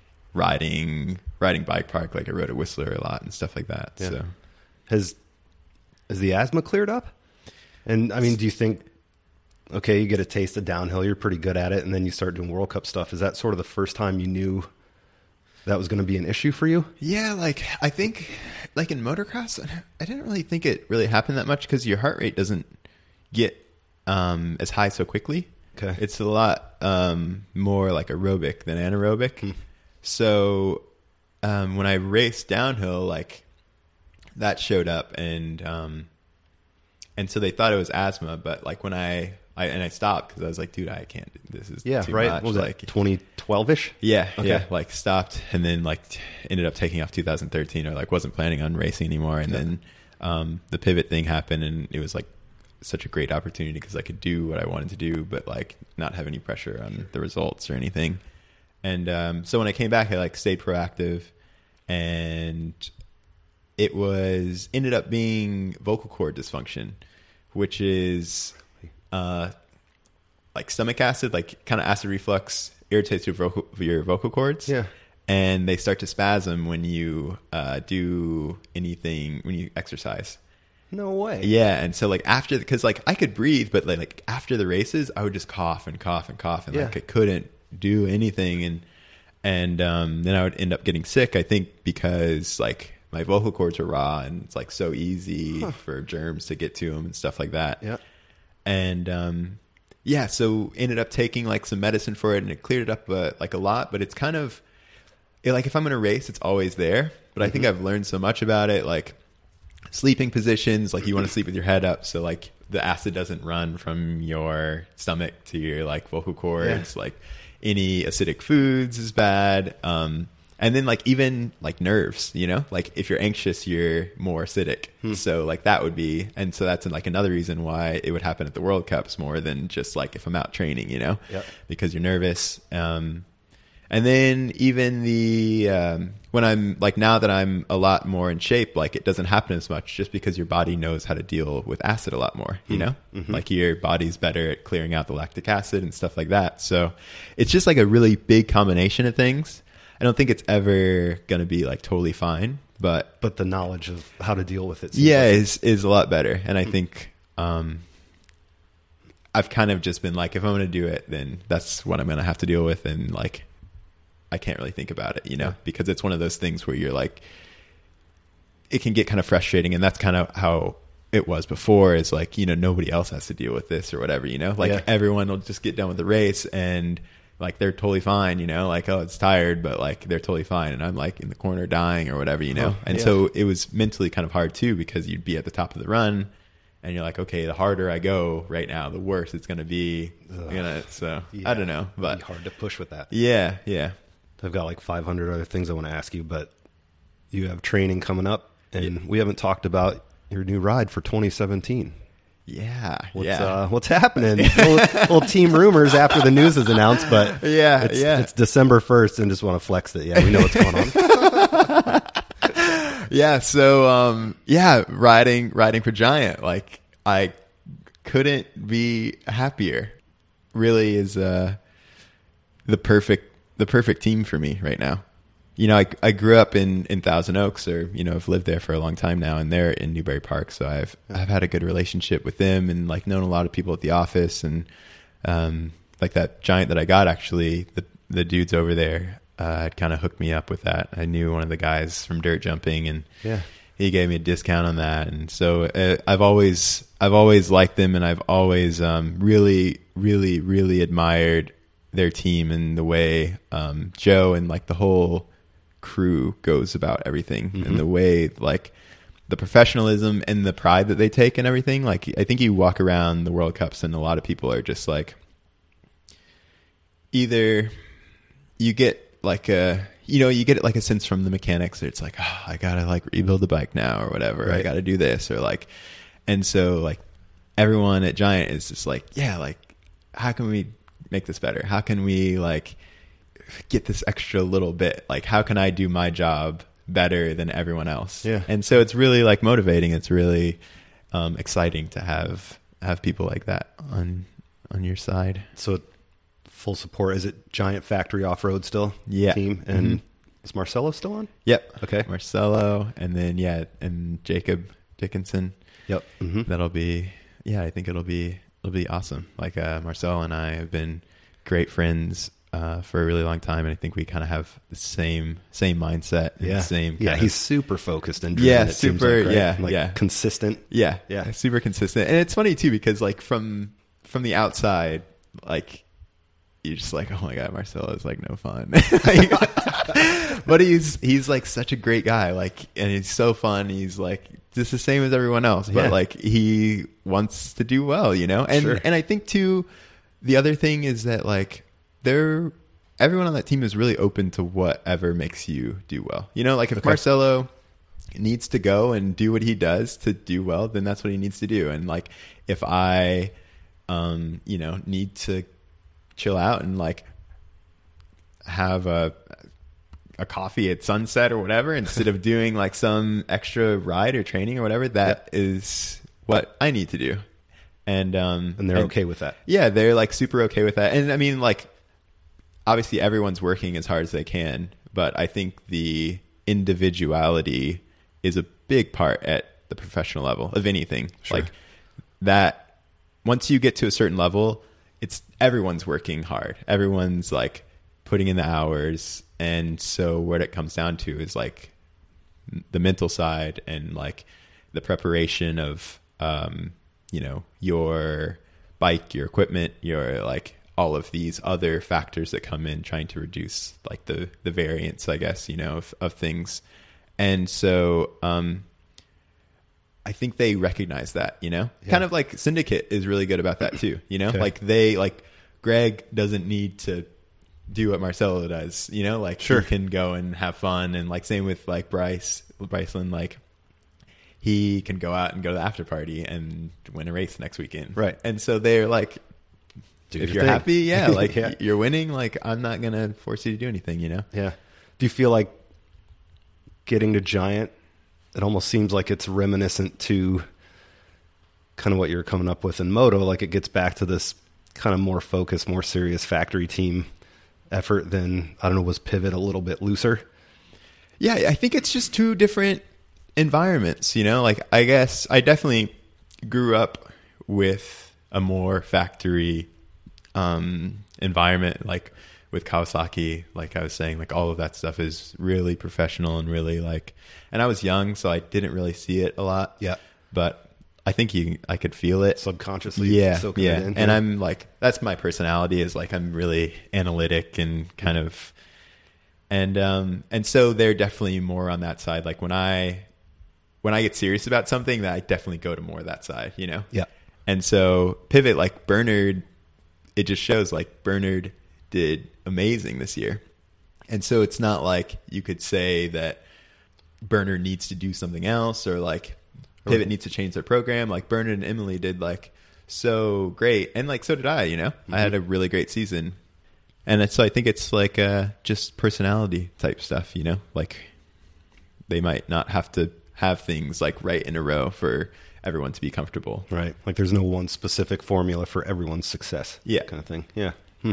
riding, riding bike park. Like I rode at Whistler a lot and stuff like that. Yeah. So has, has the asthma cleared up? And I mean, do you think, okay, you get a taste of downhill, you're pretty good at it, and then you start doing World Cup stuff. Is that sort of the first time you knew that was going to be an issue for you? Yeah, like I think like in motocross, I didn't really think it really happened that much because your heart rate doesn't get um, as high so quickly. Okay. It's a lot um, more like aerobic than anaerobic. Hmm. So um, when I raced downhill, like that showed up and um, and so they thought it was asthma, but like when I I, and I stopped because I was like, dude, I can't. This is yeah, too right. much. What was like that, twenty twelve ish? Yeah, okay. yeah. Like stopped and then like t- ended up taking off two thousand thirteen or like wasn't planning on racing anymore. And yeah. then um, the pivot thing happened, and it was like such a great opportunity because I could do what I wanted to do, but like not have any pressure on the results or anything. And um, so when I came back, I like stayed proactive, and it was ended up being vocal cord dysfunction, which is uh, like stomach acid, like kind of acid reflux irritates your vocal, your vocal cords. Yeah. And they start to spasm when you uh, do anything, when you exercise. No way. Yeah. And so like after, because like I could breathe, but like, like after the races, I would just cough and cough and cough. And yeah. like I couldn't do anything. And, and um, then I would end up getting sick, I think, because like my vocal cords were raw and it's like so easy huh. for germs to get to them and stuff like that. Yeah. And um, yeah, so ended up taking like some medicine for it, and it cleared it up uh, like a lot. But it's kind of it, like if I'm going to race, it's always there. But mm-hmm. I think I've learned so much about it, like sleeping positions, like you want to sleep with your head up, so like the acid doesn't run from your stomach to your like vocal cords. Yeah. Like any acidic foods is bad. Um, And then like even like nerves, you know, like if you're anxious, you're more acidic. Hmm. So like that would be, and so that's like another reason why it would happen at the World Cups more than just like if I'm out training, you know, yep. because you're nervous. Um, and then even the, um, when I'm like, now that I'm a lot more in shape, like it doesn't happen as much just because your body knows how to deal with acid a lot more, you hmm. know, mm-hmm. like your body's better at clearing out the lactic acid and stuff like that. So it's just like a really big combination of things. I don't think it's ever going to be like totally fine, but but the knowledge of how to deal with it. Yeah, like is is a lot better. And I think um, I've kind of just been like, if I'm going to do it, then that's what I'm going to have to deal with. And like, I can't really think about it, you know, yeah. because it's one of those things where you're like, it can get kind of frustrating. And that's kind of how it was before, is like, you know, nobody else has to deal with this or whatever, you know, like yeah. everyone will just get done with the race and like they're totally fine, you know, like, oh, it's tired, but like they're totally fine. And I'm like in the corner dying or whatever, you know? Oh, and yeah. so it was mentally kind of hard too, because you'd be at the top of the run and you're like, okay, the harder I go right now, the worse it's going to be. Ugh. You know, so yeah. I don't know, but it'd be hard to push with that. Yeah. Yeah. I've got like five hundred other things I want to ask you, but you have training coming up, and yeah. we haven't talked about your new ride for twenty seventeen. Yeah, what's, yeah. Uh, what's happening? little, little team rumors after the news is announced, but yeah, it's, yeah. it's December first, and just want to flex it. Yeah, we know what's going on. yeah, so um, yeah, riding riding for Giant, like I couldn't be happier. really is uh, the perfect the perfect team for me right now. You know, I I grew up in, in Thousand Oaks, or you know, I've lived there for a long time now, and they're in Newbury Park, so I've I've had a good relationship with them, and like known a lot of people at the office, and um, like that giant that I got, actually, the the dudes over there uh, had kind of hooked me up with that. I knew one of the guys from dirt jumping, and yeah. he gave me a discount on that, and so uh, I've always I've always liked them, and I've always um, really really really admired their team and the way um, Joe and like the whole crew goes about everything, mm-hmm. and the way like the professionalism and the pride that they take and everything. Like I think you walk around the World Cups and a lot of people are just like, either you get like a you know you get like a sense from the mechanics that it's like, oh, I gotta like rebuild the bike now or whatever, right. I gotta do this, or like, and so like everyone at Giant is just like, yeah, like how can we make this better? How can we like get this extra little bit? Like how can I do my job better than everyone else? Yeah. And so it's really like motivating. It's really um, exciting to have have people like that on on your side. So full support. Is it Giant Factory Off-Road still? Yeah. Team? And mm-hmm. is Marcelo still on? Yep. Okay. Marcelo, and then yeah, and Jacob Dickinson. Yep. Mm-hmm. That'll be yeah. I think it'll be it'll be awesome. Like uh, Marcelo and I have been great friends Uh, for a really long time, and I think we kind of have the same same mindset. And yeah, same. Yeah, of, he's super focused and driven, yeah, it super. Seems like, right? Yeah, like yeah, consistent. Yeah, yeah, super consistent. And it's funny too because like from from the outside, like you're just like, oh my god, Marcelo is like no fun. Like, but he's he's like such a great guy. Like, and he's so fun. He's like just the same as everyone else, but yeah. like he wants to do well, you know. And sure. and I think too, the other thing is that like. They're everyone on that team is really open to whatever makes you do well. You know, like if okay. Marcelo needs to go and do what he does to do well, then that's what he needs to do. And like if I, um, you know, need to chill out and like have a a coffee at sunset or whatever instead of doing like some extra ride or training or whatever, that yep. is what I need to do. And um, and they're and, okay with that. Yeah, they're like super okay with that. And I mean, like. Obviously everyone's working as hard as they can, but I think the individuality is a big part at the professional level of anything. Sure. Like that, once you get to a certain level, it's everyone's working hard. Everyone's like putting in the hours. And so what it comes down to is like the mental side and like the preparation of, um, you know, your bike, your equipment, your like, all of these other factors that come in trying to reduce like the, the variance, I guess, you know, of, of things. And so, um, I think they recognize that, you know, yeah. kind of like Syndicate is really good about that too. You know, okay. like they, like Greg doesn't need to do what Marcelo does, you know, like sure. he can go and have fun. And like, same with like Bryce, Bryceland, like he can go out and go to the after party and win a race next weekend. Right. And so they're like, Do if you're thing. happy, yeah, like yeah. you're winning, like I'm not going to force you to do anything, you know? Yeah. Do you feel like getting to Giant, it almost seems like it's reminiscent to kind of what you're coming up with in Moto, like it gets back to this kind of more focused, more serious factory team effort than, I don't know, was Pivot a little bit looser? Yeah, I think it's just two different environments, you know? Like I guess I definitely grew up with a more factory um environment, like with Kawasaki, like I was saying, like all of that stuff is really professional and really like, and I was young, so I didn't really see it a lot. Yeah. But I think you, I could feel it subconsciously. Yeah. Yeah. In. And I'm like, that's my personality, is like, I'm really analytic and kind of, and, um, and so they're definitely more on that side. Like when I, when I get serious about something, that I definitely go to more of that side, you know? Yeah. And so Pivot, like Bernard, it just shows like Bernard did amazing this year. And so it's not like you could say that Bernard needs to do something else or like Pivot needs to change their program. Like Bernard and Emily did like so great. And like, so did I, you know, mm-hmm. I had a really great season. And so I think it's like uh, just personality type stuff, you know, like they might not have to have things like right in a row for everyone to be comfortable. Right. Like there's no one specific formula for everyone's success. Yeah. Kind of thing. Yeah. Hmm.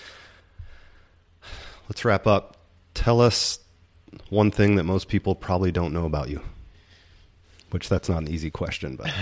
Let's wrap up. Tell us one thing that most people probably don't know about you, which that's not an easy question, but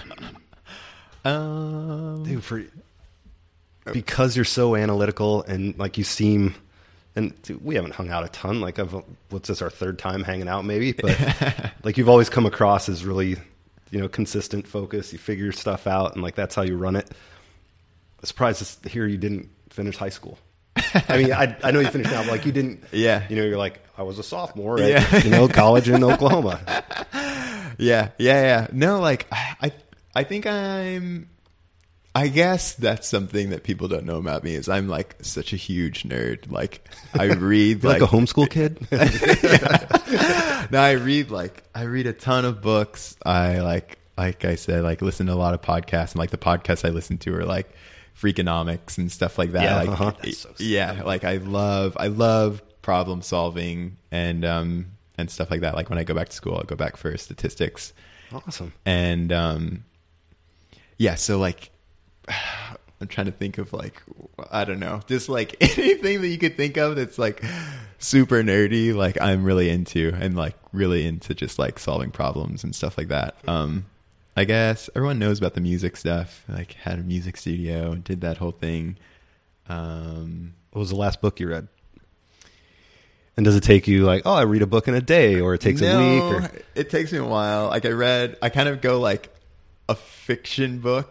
um, dude, for, because you're so analytical and like you seem, and dude, we haven't hung out a ton. Like I've, what's this, our third time hanging out maybe, but like you've always come across as really, you know, consistent focus. You figure stuff out and like, that's how you run it. I'm surprised to hear you didn't finish high school. I mean, I, I know you finished now, but like you didn't, yeah. you know, you're like, I was a sophomore at, yeah. you know, college in Oklahoma. Yeah. Yeah. Yeah. No, like I, I think I'm, I guess that's something that people don't know about me is I'm like such a huge nerd. Like I read like, like a homeschool kid. No, I read like, I read a ton of books. I like, like I said, like listen to a lot of podcasts and like the podcasts I listen to are like Freakonomics and stuff like that. Yeah, like, uh-huh. That's so yeah, like I love, I love problem solving and, um, and stuff like that. Like when I go back to school, I'll go back for statistics. Awesome. And, um, yeah, so like, I'm trying to think of like, I don't know, just like anything that you could think of that's like super nerdy, like I'm really into and like really into just like solving problems and stuff like that. Um, I guess everyone knows about the music stuff. Like had a music studio and did that whole thing. Um, what was the last book you read? And does it take you like, oh, I read a book in a day, or it takes no, a week? Or it takes me a while. Like I read, I kind of go like a fiction book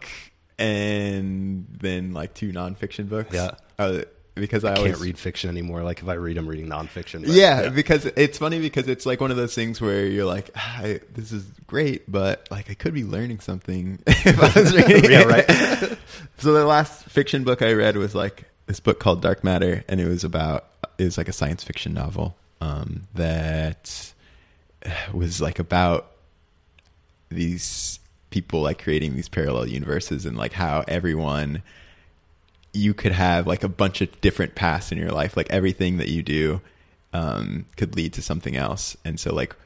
and then like two nonfiction books. Yeah. Uh, because I, I always can't read fiction anymore. Like if I read, I'm reading nonfiction. But, yeah, yeah, because it's funny because it's like one of those things where you're like, ah, I, this is great, but like I could be learning something if I was reading. Yeah, right. So the last fiction book I read was like this book called Dark Matter, and it was about it was like a science fiction novel um, that was like about these people like creating these parallel universes and like how everyone. You could have like a bunch of different paths in your life. Like everything that you do um, could lead to something else. And so like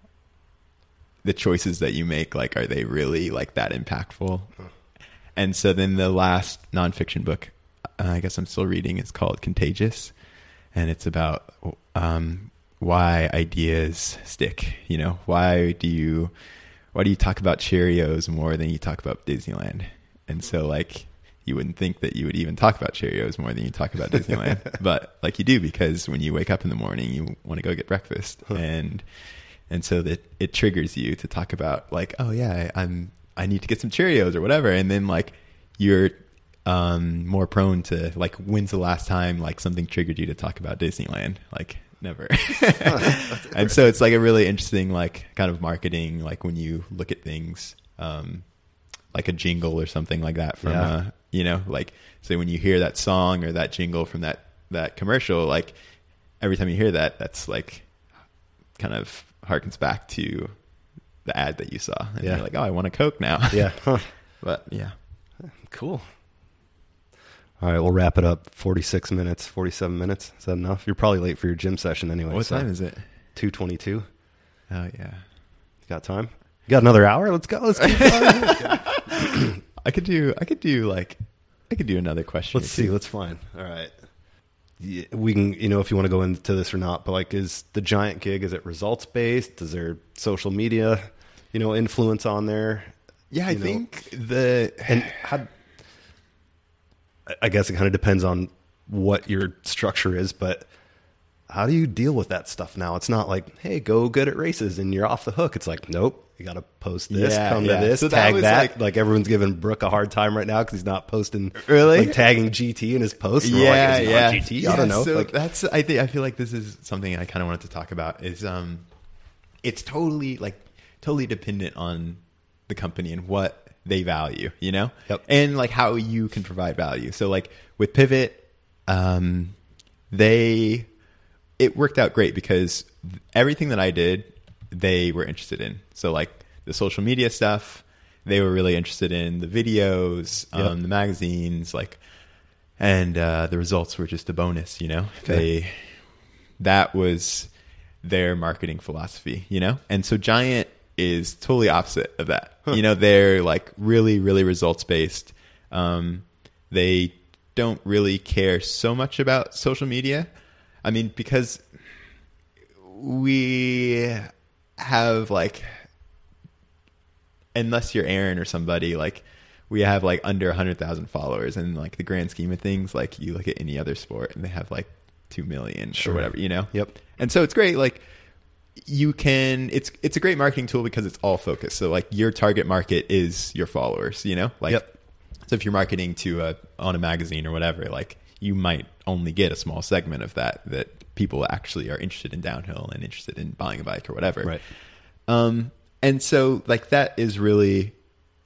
the choices that you make, like, are they really like that impactful? Huh. And so then the last nonfiction book, uh, I guess I'm still reading, is called Contagious. And it's about um, why ideas stick. You know, why do you, why do you talk about Cheerios more than you talk about Disneyland? And so like, you wouldn't think that you would even talk about Cheerios more than you talk about Disneyland, but like you do, because when you wake up in the morning, you want to go get breakfast. Huh. And, and so that it triggers you to talk about like, oh yeah, I, I'm, I need to get some Cheerios or whatever. And then like you're, um, more prone to like, when's the last time like something triggered you to talk about Disneyland? Like never. Huh, and so it's like a really interesting, like kind of marketing, like when you look at things, um, like a jingle or something like that from, yeah. uh, you know, like say when you hear that song or that jingle from that, that commercial, like every time you hear that, that's like kind of harkens back to the ad that you saw. And yeah. You're like, oh, I want a Coke now. Yeah. Huh. But yeah. Cool. All right. We'll wrap it up. forty-six minutes, forty-seven minutes. Is that enough? You're probably late for your gym session anyway. What so time is it? two twenty-two. Oh yeah. You got time? You got another hour? Let's go. Let's keep going. I could do, I could do like, I could do another question. Let's see. Let's find. All right. Yeah, we can, you know, if you want to go into this or not, but like, is the Giant gig, is it results based? Is there social media, you know, influence on there? Yeah, I you know? think the, and how, I guess it kind of depends on what your structure is, but how do you deal with that stuff now? It's not like, hey, go good at races and you're off the hook. It's like, nope. You got to post this, yeah, come yeah. to this, so tag that. that. Like, like everyone's giving Brooke a hard time right now because he's not posting, really, like tagging G T in his post. Yeah, like, is he yeah, on G T. yeah. I don't know. So like that's, I think, I feel like this is something I kind of wanted to talk about. Is um, it's totally like totally dependent on the company and what they value, you know, yep. and like how you can provide value. So like with Pivot, um, they it worked out great because everything that I did, they were interested in. So like the social media stuff, they were really interested in the videos, yep. um, the magazines, like, and uh, the results were just a bonus, you know. Okay. They that was their marketing philosophy, you know. And so Giant is totally opposite of that. Huh. You know, they're like really, really results based. Um, they don't really care so much about social media. I mean, because we have like, unless you're Aaron or somebody, like we have like under a hundred thousand followers, and like the grand scheme of things, like you look at any other sport and they have like two million sure. or whatever, you know? Yep. And so it's great. Like you can, it's, it's a great marketing tool because it's all focused. So like your target market is your followers, you know, like, yep. So if you're marketing to a, on a magazine or whatever, like you might only get a small segment of that, that people actually are interested in downhill and interested in buying a bike or whatever. Right. Um, and so like that is really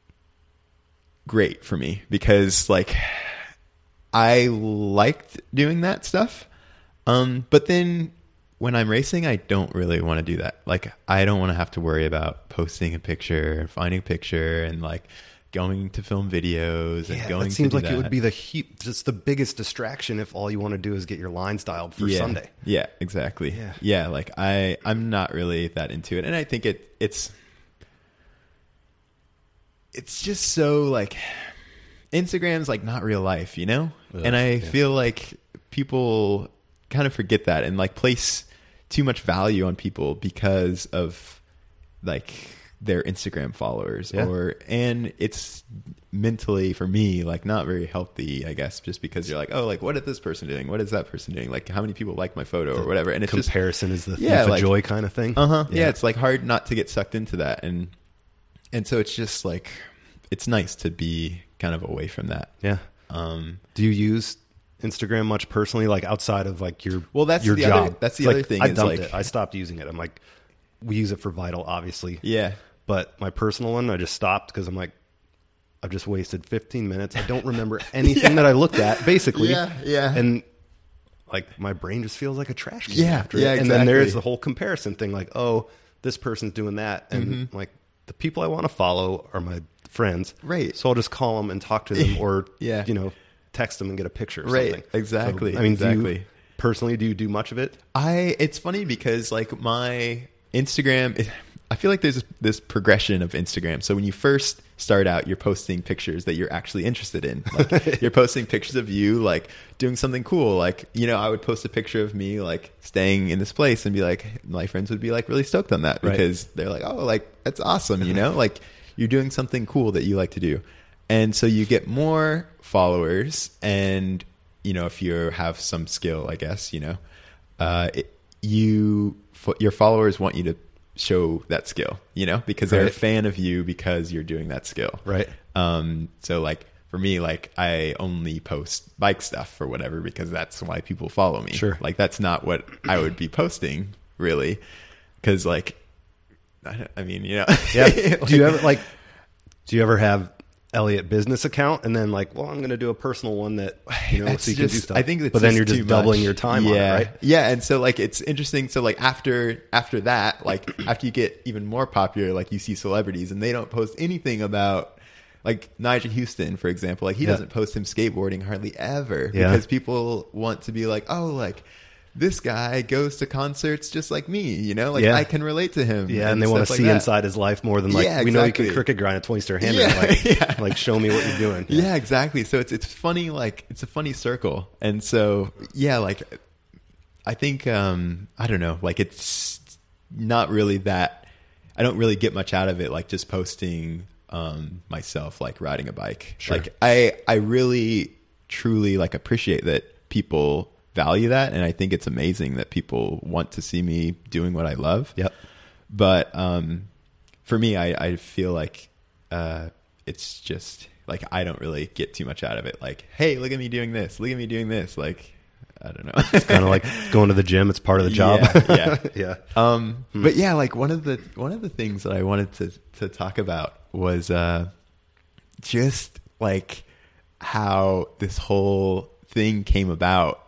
great for me because like I liked doing that stuff. Um, but then when I'm racing, I don't really want to do that. Like I don't want to have to worry about posting a picture and finding a picture and like going to film videos and yeah, going it seems to do like that. It would be the heat, just the biggest distraction if all you want to do is get your lines dialed for yeah. Sunday. Yeah, exactly. Yeah. yeah, like I, I'm not really that into it. And I think it it's it's just so like Instagram's like not real life, you know? Ugh, and I yeah. feel like people kind of forget that and like place too much value on people because of like their Instagram followers yeah. or, and it's mentally for me, like not very healthy, I guess, just because you're like, oh, like what is this person doing? What is that person doing? Like how many people like my photo the or whatever. And it's comparison just, is the yeah, thief like, of joy kind of thing. Uh-huh. Yeah. yeah. It's like hard not to get sucked into that. And, and so it's just like, it's nice to be kind of away from that. Yeah. Um, do you use Instagram much personally, like outside of like your, well, that's your the job? Other, that's the it's other like, thing. I is dumped like, it. I stopped using it. I'm like, we use it for Vital, obviously. Yeah. But my personal one, I just stopped because I'm like, I've just wasted fifteen minutes. I don't remember anything yeah. that I looked at, basically. Yeah, yeah. And like my brain just feels like a trash can yeah, after yeah, it. And exactly. then there's the whole comparison thing, like, oh, this person's doing that, and mm-hmm. like the people I want to follow are my friends, right? So I'll just call them and talk to them, or yeah. you know, text them and get a picture, or right? Something. Exactly. So, I mean, exactly. Do you, personally, do you do much of it? I. It's funny because like my Instagram. It, I feel like there's this progression of Instagram. So when you first start out, you're posting pictures that you're actually interested in. Like you're posting pictures of you like doing something cool. Like, you know, I would post a picture of me like staying in this place and be like, my friends would be like really stoked on that because right. they're like, oh, like that's awesome. You know, like you're doing something cool that you like to do. And so you get more followers and, you know, if you have some skill, I guess, you know, uh, it, you, your followers want you to show that skill, you know, because they're right. a fan of you because you're doing that skill. Right. Um, so like for me, like I only post bike stuff or whatever, because that's why people follow me. Sure. Like that's not what I would be posting really. Cause like, I, I mean, you know, yeah. like, do you ever like, do you ever have Elliot business account and then like, well, I'm going to do a personal one that, you know, so you just, can do stuff. I think that's but then just you're just too doubling much. your time yeah. on it, right? Yeah. And so like, it's interesting. So like after, after that, like after you get even more popular, like you see celebrities and they don't post anything about like Nigel Houston, for example. Like he yeah. doesn't post him skateboarding hardly ever yeah. because people want to be like, oh, like this guy goes to concerts just like me, you know, like yeah. I can relate to him. Yeah. And, and they want to see like inside his life more than like, yeah, we know you exactly. can cricket grind a twenty star hammer. Yeah, like, yeah. like show me what you're doing. Yeah. yeah, exactly. So it's, it's funny. Like it's a funny circle. And so, yeah, like I think, um, I don't know, like it's not really that, I don't really get much out of it. Like just posting, um, myself, like riding a bike. Sure. Like I, I really truly like appreciate that people value that, and I think it's amazing that people want to see me doing what I love. Yep. But um, for me, I, I feel like uh, it's just like I don't really get too much out of it. Like, hey, look at me doing this. Look at me doing this. Like, I don't know. It's kind of like going to the gym. It's part of the job. Yeah. Yeah. yeah. Um, hmm. But yeah, like one of the one of the things that I wanted to to talk about was uh, just like how this whole thing came about.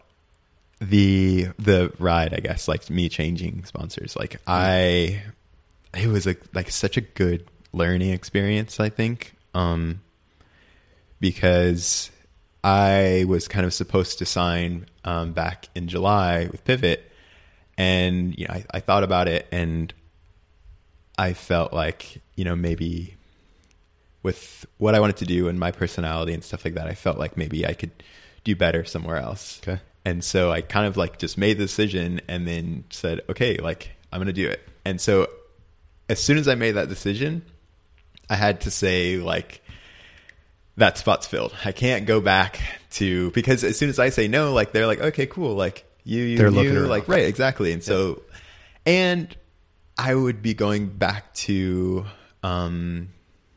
The the ride, I guess, like me changing sponsors. Like I, it was a, like such a good learning experience, I think, um, because I was kind of supposed to sign um, back in July with Pivot, and you know I, I thought about it, and I felt like, you know, maybe with what I wanted to do and my personality and stuff like that, I felt like maybe I could do better somewhere else. Okay. And so I kind of like just made the decision and then said, okay, like I'm going to do it. And so as soon as I made that decision, I had to say like, that spot's filled. I can't go back to, because as soon as I say no, like they're like, okay, cool. Like you, you, They're you, looking around. like, right, exactly. And so, and I would be going back to, um,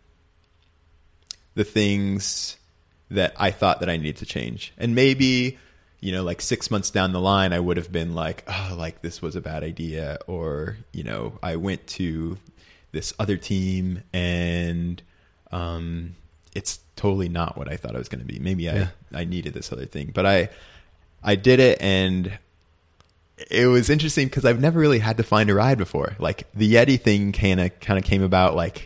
the things that I thought that I needed to change. And maybe, you know, like six months down the line, I would have been like, oh, like this was a bad idea. Or, you know, I went to this other team and, um, it's totally not what I thought it was going to be. Maybe I, Yeah. I needed this other thing, but I, I did it, and it was interesting because I've never really had to find a ride before. Like the Yeti thing kind of, kind of came about like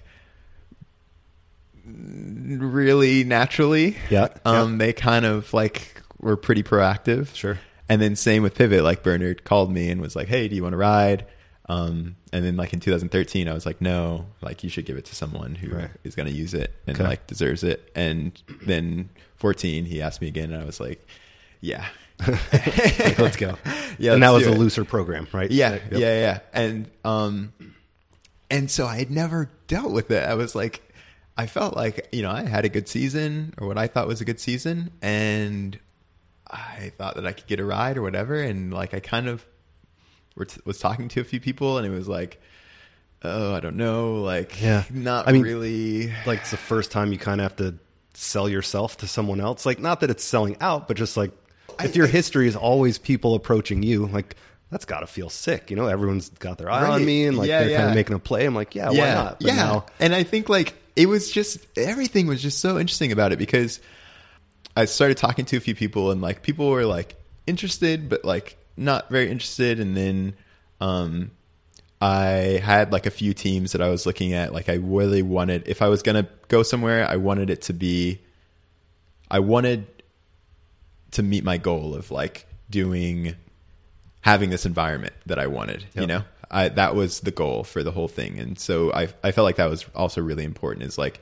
really naturally. Yeah. Um, yeah. they kind of like were pretty proactive. Sure. And then same with Pivot, like Bernard called me and was like, hey, do you want to ride? Um, and then like in two thousand thirteen, I was like, no, like you should give it to someone who Right. is going to use it and Okay. like deserves it. And then fourteen, he asked me again, and I was like, yeah, Like, let's go. yeah. And that let's was do a it. looser program, right? Yeah, Yep. yeah, yeah. And um, and so I had never dealt with it. I was like, I felt like, you know, I had a good season, or what I thought was a good season, and I thought that I could get a ride or whatever. And like, I kind of were t- was talking to a few people, and it was like, oh, I don't know, like, Yeah. not I mean, really. Like it's the first time you kind of have to sell yourself to someone else. Like not that it's selling out, but just like if I- your I- history is always people approaching you, like that's got to feel sick. You know, everyone's got their eye on Right. me and like Yeah, they're kind yeah. of making a play. I'm like, yeah, why not? But yeah. now, And I think like it was just, everything was just so interesting about it, because I started talking to a few people, and like people were like interested, but like not very interested. And then um, I had like a few teams that I was looking at. Like I really wanted, if I was going to go somewhere, I wanted it to be, I wanted to meet my goal of like doing, having this environment that I wanted, Yep. you know, I, that was the goal for the whole thing. And so I, I felt like that was also really important, is like,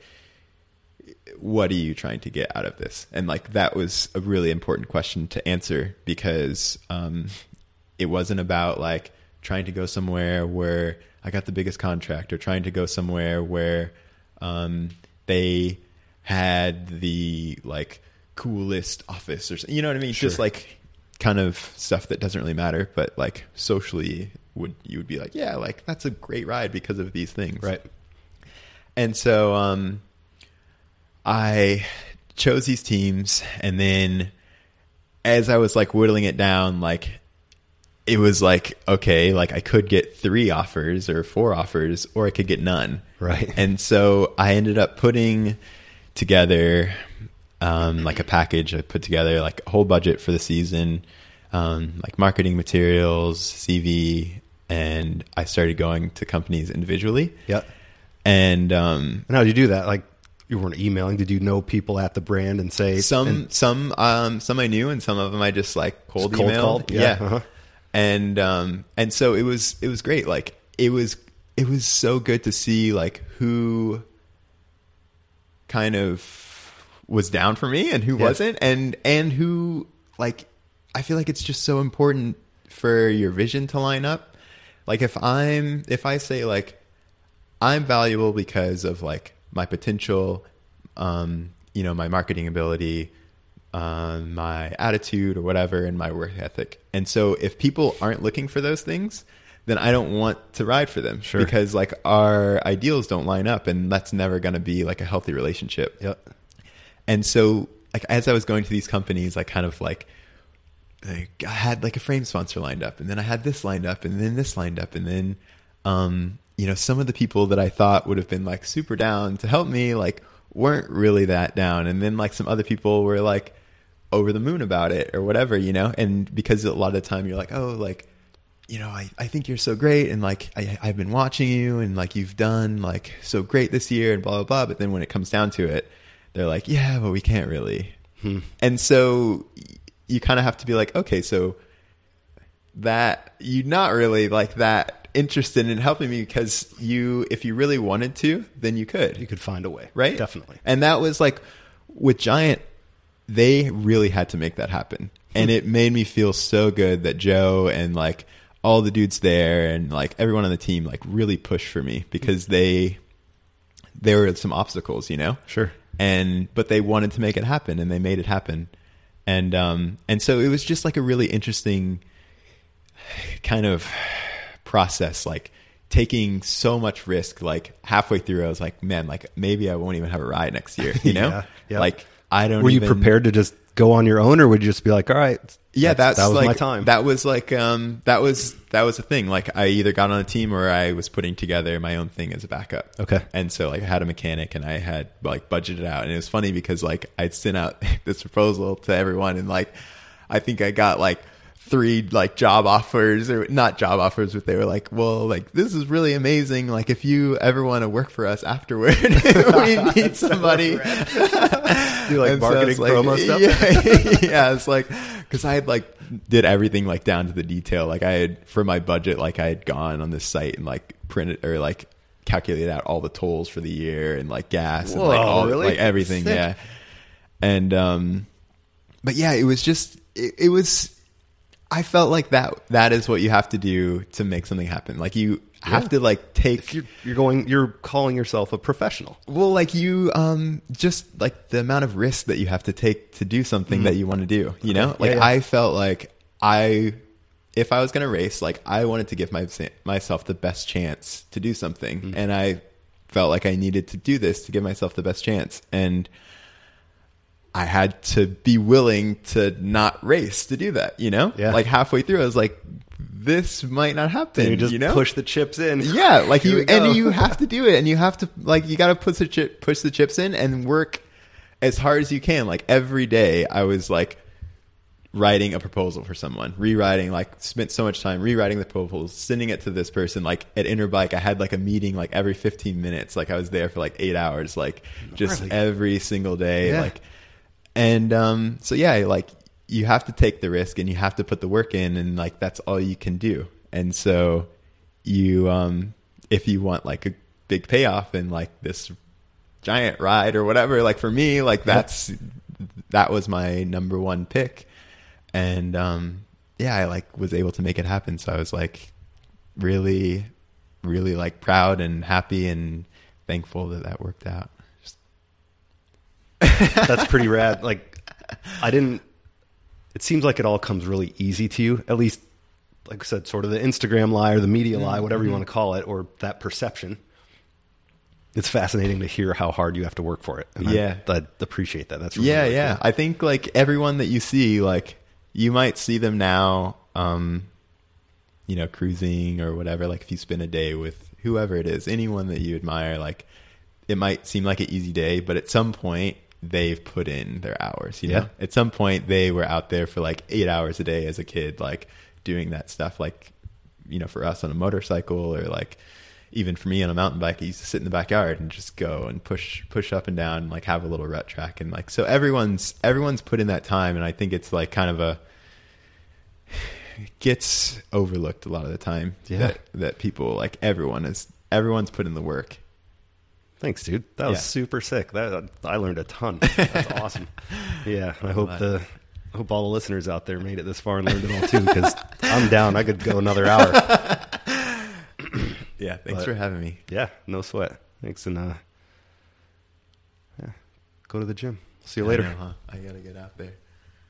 what are you trying to get out of this? And like, that was a really important question to answer, because um, it wasn't about like trying to go somewhere where I got the biggest contract, or trying to go somewhere where um, they had the like coolest office, or you know what I mean? Sure. Just like kind of stuff that doesn't really matter, but like socially would, you would be like, yeah, like that's a great ride because of these things. right. And so um, I chose these teams, and then as I was like whittling it down, like it was like, okay, like I could get three offers or four offers, or I could get none. Right. And so I ended up putting together um, like a package. I put together like a whole budget for the season, um, like marketing materials, C V, and I started going to companies individually. Yep. And um, And how did you do that? Like you weren't emailing. Did you know people at the brand and say some and some um, some I knew, and some of them I just like cold, Just cold emailed. called? Yeah. Yeah. Uh-huh. And um, and so it was it was great. Like it was it was so good to see like who kind of was down for me and who Yeah. wasn't, and and who, like, I feel like it's just so important for your vision to line up. Like if I'm if I say like I'm valuable because of like my potential, um, you know, my marketing ability, um, my attitude or whatever, and my work ethic. And so if people aren't looking for those things, then I don't want to ride for them. Sure. Because like our ideals don't line up, and that's never going to be like a healthy relationship. Yep. And so like as I was going to these companies, I kind of like, like I had like a frame sponsor lined up, and then I had this lined up, and then this lined up, and then um you know, some of the people that I thought would have been like super down to help me like weren't really that down, and then like some other people were like over the moon about it or whatever, you know. And because a lot of the time you're like, oh, like, you know, I, I think you're so great, and like I, I've been watching you, and like you've done like so great this year, and blah blah blah. But then when it comes down to it, they're like, yeah, but we can't really. Hmm. And so you kind of have to be like, okay, so that you not really like that interested in helping me because you, if you really wanted to, then you could. You could find a way. Right? Definitely. And that was like, with Giant, they really had to make that happen. And it made me feel so good that Joe and like all the dudes there and like everyone on the team like really pushed for me because they, there were some obstacles, you know? Sure. And, but they wanted to make it happen and they made it happen. And, um, and so it was just like a really interesting kind of process, like taking so much risk. Like halfway through, I was like, man, like maybe I won't even have a ride next year, you know? Yeah, yeah. Like I don't Were even, you prepared to just go on your own, or would you just be like, all right, yeah, that's, that was like, my time. That was like, um, that was, that was the thing. Like I either got on a team or I was putting together my own thing as a backup. Okay. And so like I had a mechanic and I had like budgeted out, and it was funny because like I'd sent out this proposal to everyone, and like, I think I got like three like job offers, or not job offers, but they were like, well, like this is really amazing. Like if you ever want to work for us afterward, we need somebody. Do like And so marketing it's like, promo stuff? Yeah, yeah. It's like, cause I had like did everything like down to the detail. Like I had, for my budget, like I had gone on this site and like printed or like calculated out all the tolls for the year and like gas and Whoa, like all really? like everything. Sick. Yeah. And, um, but yeah, it was just, it, it was, I felt like that, that is what you have to do to make something happen. Like you have Yeah. to like take, If you're, you're going, you're calling yourself a professional. well, like you, um, just like the amount of risk that you have to take to do something that you want to do, you know, like Yeah, yeah. I felt like I, if I was going to race, like I wanted to give my, myself the best chance to do something. And I felt like I needed to do this to give myself the best chance. And I had to be willing to not race to do that, you know, Yeah. like halfway through, I was like, this might not happen. And you just you know? push the chips in. Yeah, like Here you, we go. and you have to do it, and you have to like you got to put the chip, push the chips in, and work as hard as you can. Like every day, I was like writing a proposal for someone, rewriting. Like spent so much time rewriting the proposal, sending it to this person. Like at Interbike, I had like a meeting like every fifteen minutes. Like I was there for like eight hours, like just Really? every single day. Yeah. Like, and um, so yeah, like you have to take the risk and you have to put the work in, and like that's all you can do. And so you um if you want like a big payoff and like this giant ride or whatever, like for me, like that's that was my number one pick. And um yeah, I like was able to make it happen. So I was like really really like proud and happy and thankful that that worked out. Just That's pretty rad. Like I didn't, it seems like it all comes really easy to you, at least like I said, sort of the Instagram lie or the media lie, whatever you want to call it, or that perception. It's fascinating to hear how hard you have to work for it. And Yeah. I, I appreciate that. That's really, yeah, really yeah. cool. I think like everyone that you see, like you might see them now, um, you know, cruising or whatever. Like if you spend a day with whoever it is, anyone that you admire, like it might seem like an easy day, but at some point they've put in their hours, you know, Yeah. at some point they were out there for like eight hours a day as a kid, like doing that stuff. Like, you know, for us on a motorcycle or like, even for me on a mountain bike, I used to sit in the backyard and just go and push, push up and down and like have a little rut track. And like, so everyone's, everyone's put in that time. And I think it's like kind of a, it gets overlooked a lot of the time. Yeah. That, that people like everyone is, everyone's put in the work. Thanks, dude. That was Yeah. super sick. That I learned a ton. That's awesome. Yeah. And I hope glad. the, I hope all the listeners out there made it this far and learned it all too, because I'm down. I could go another hour. Yeah. Thanks But- for having me. Yeah, no sweat. Thanks, and uh, yeah, go to the gym. See you I later. know, huh? I gotta get out there.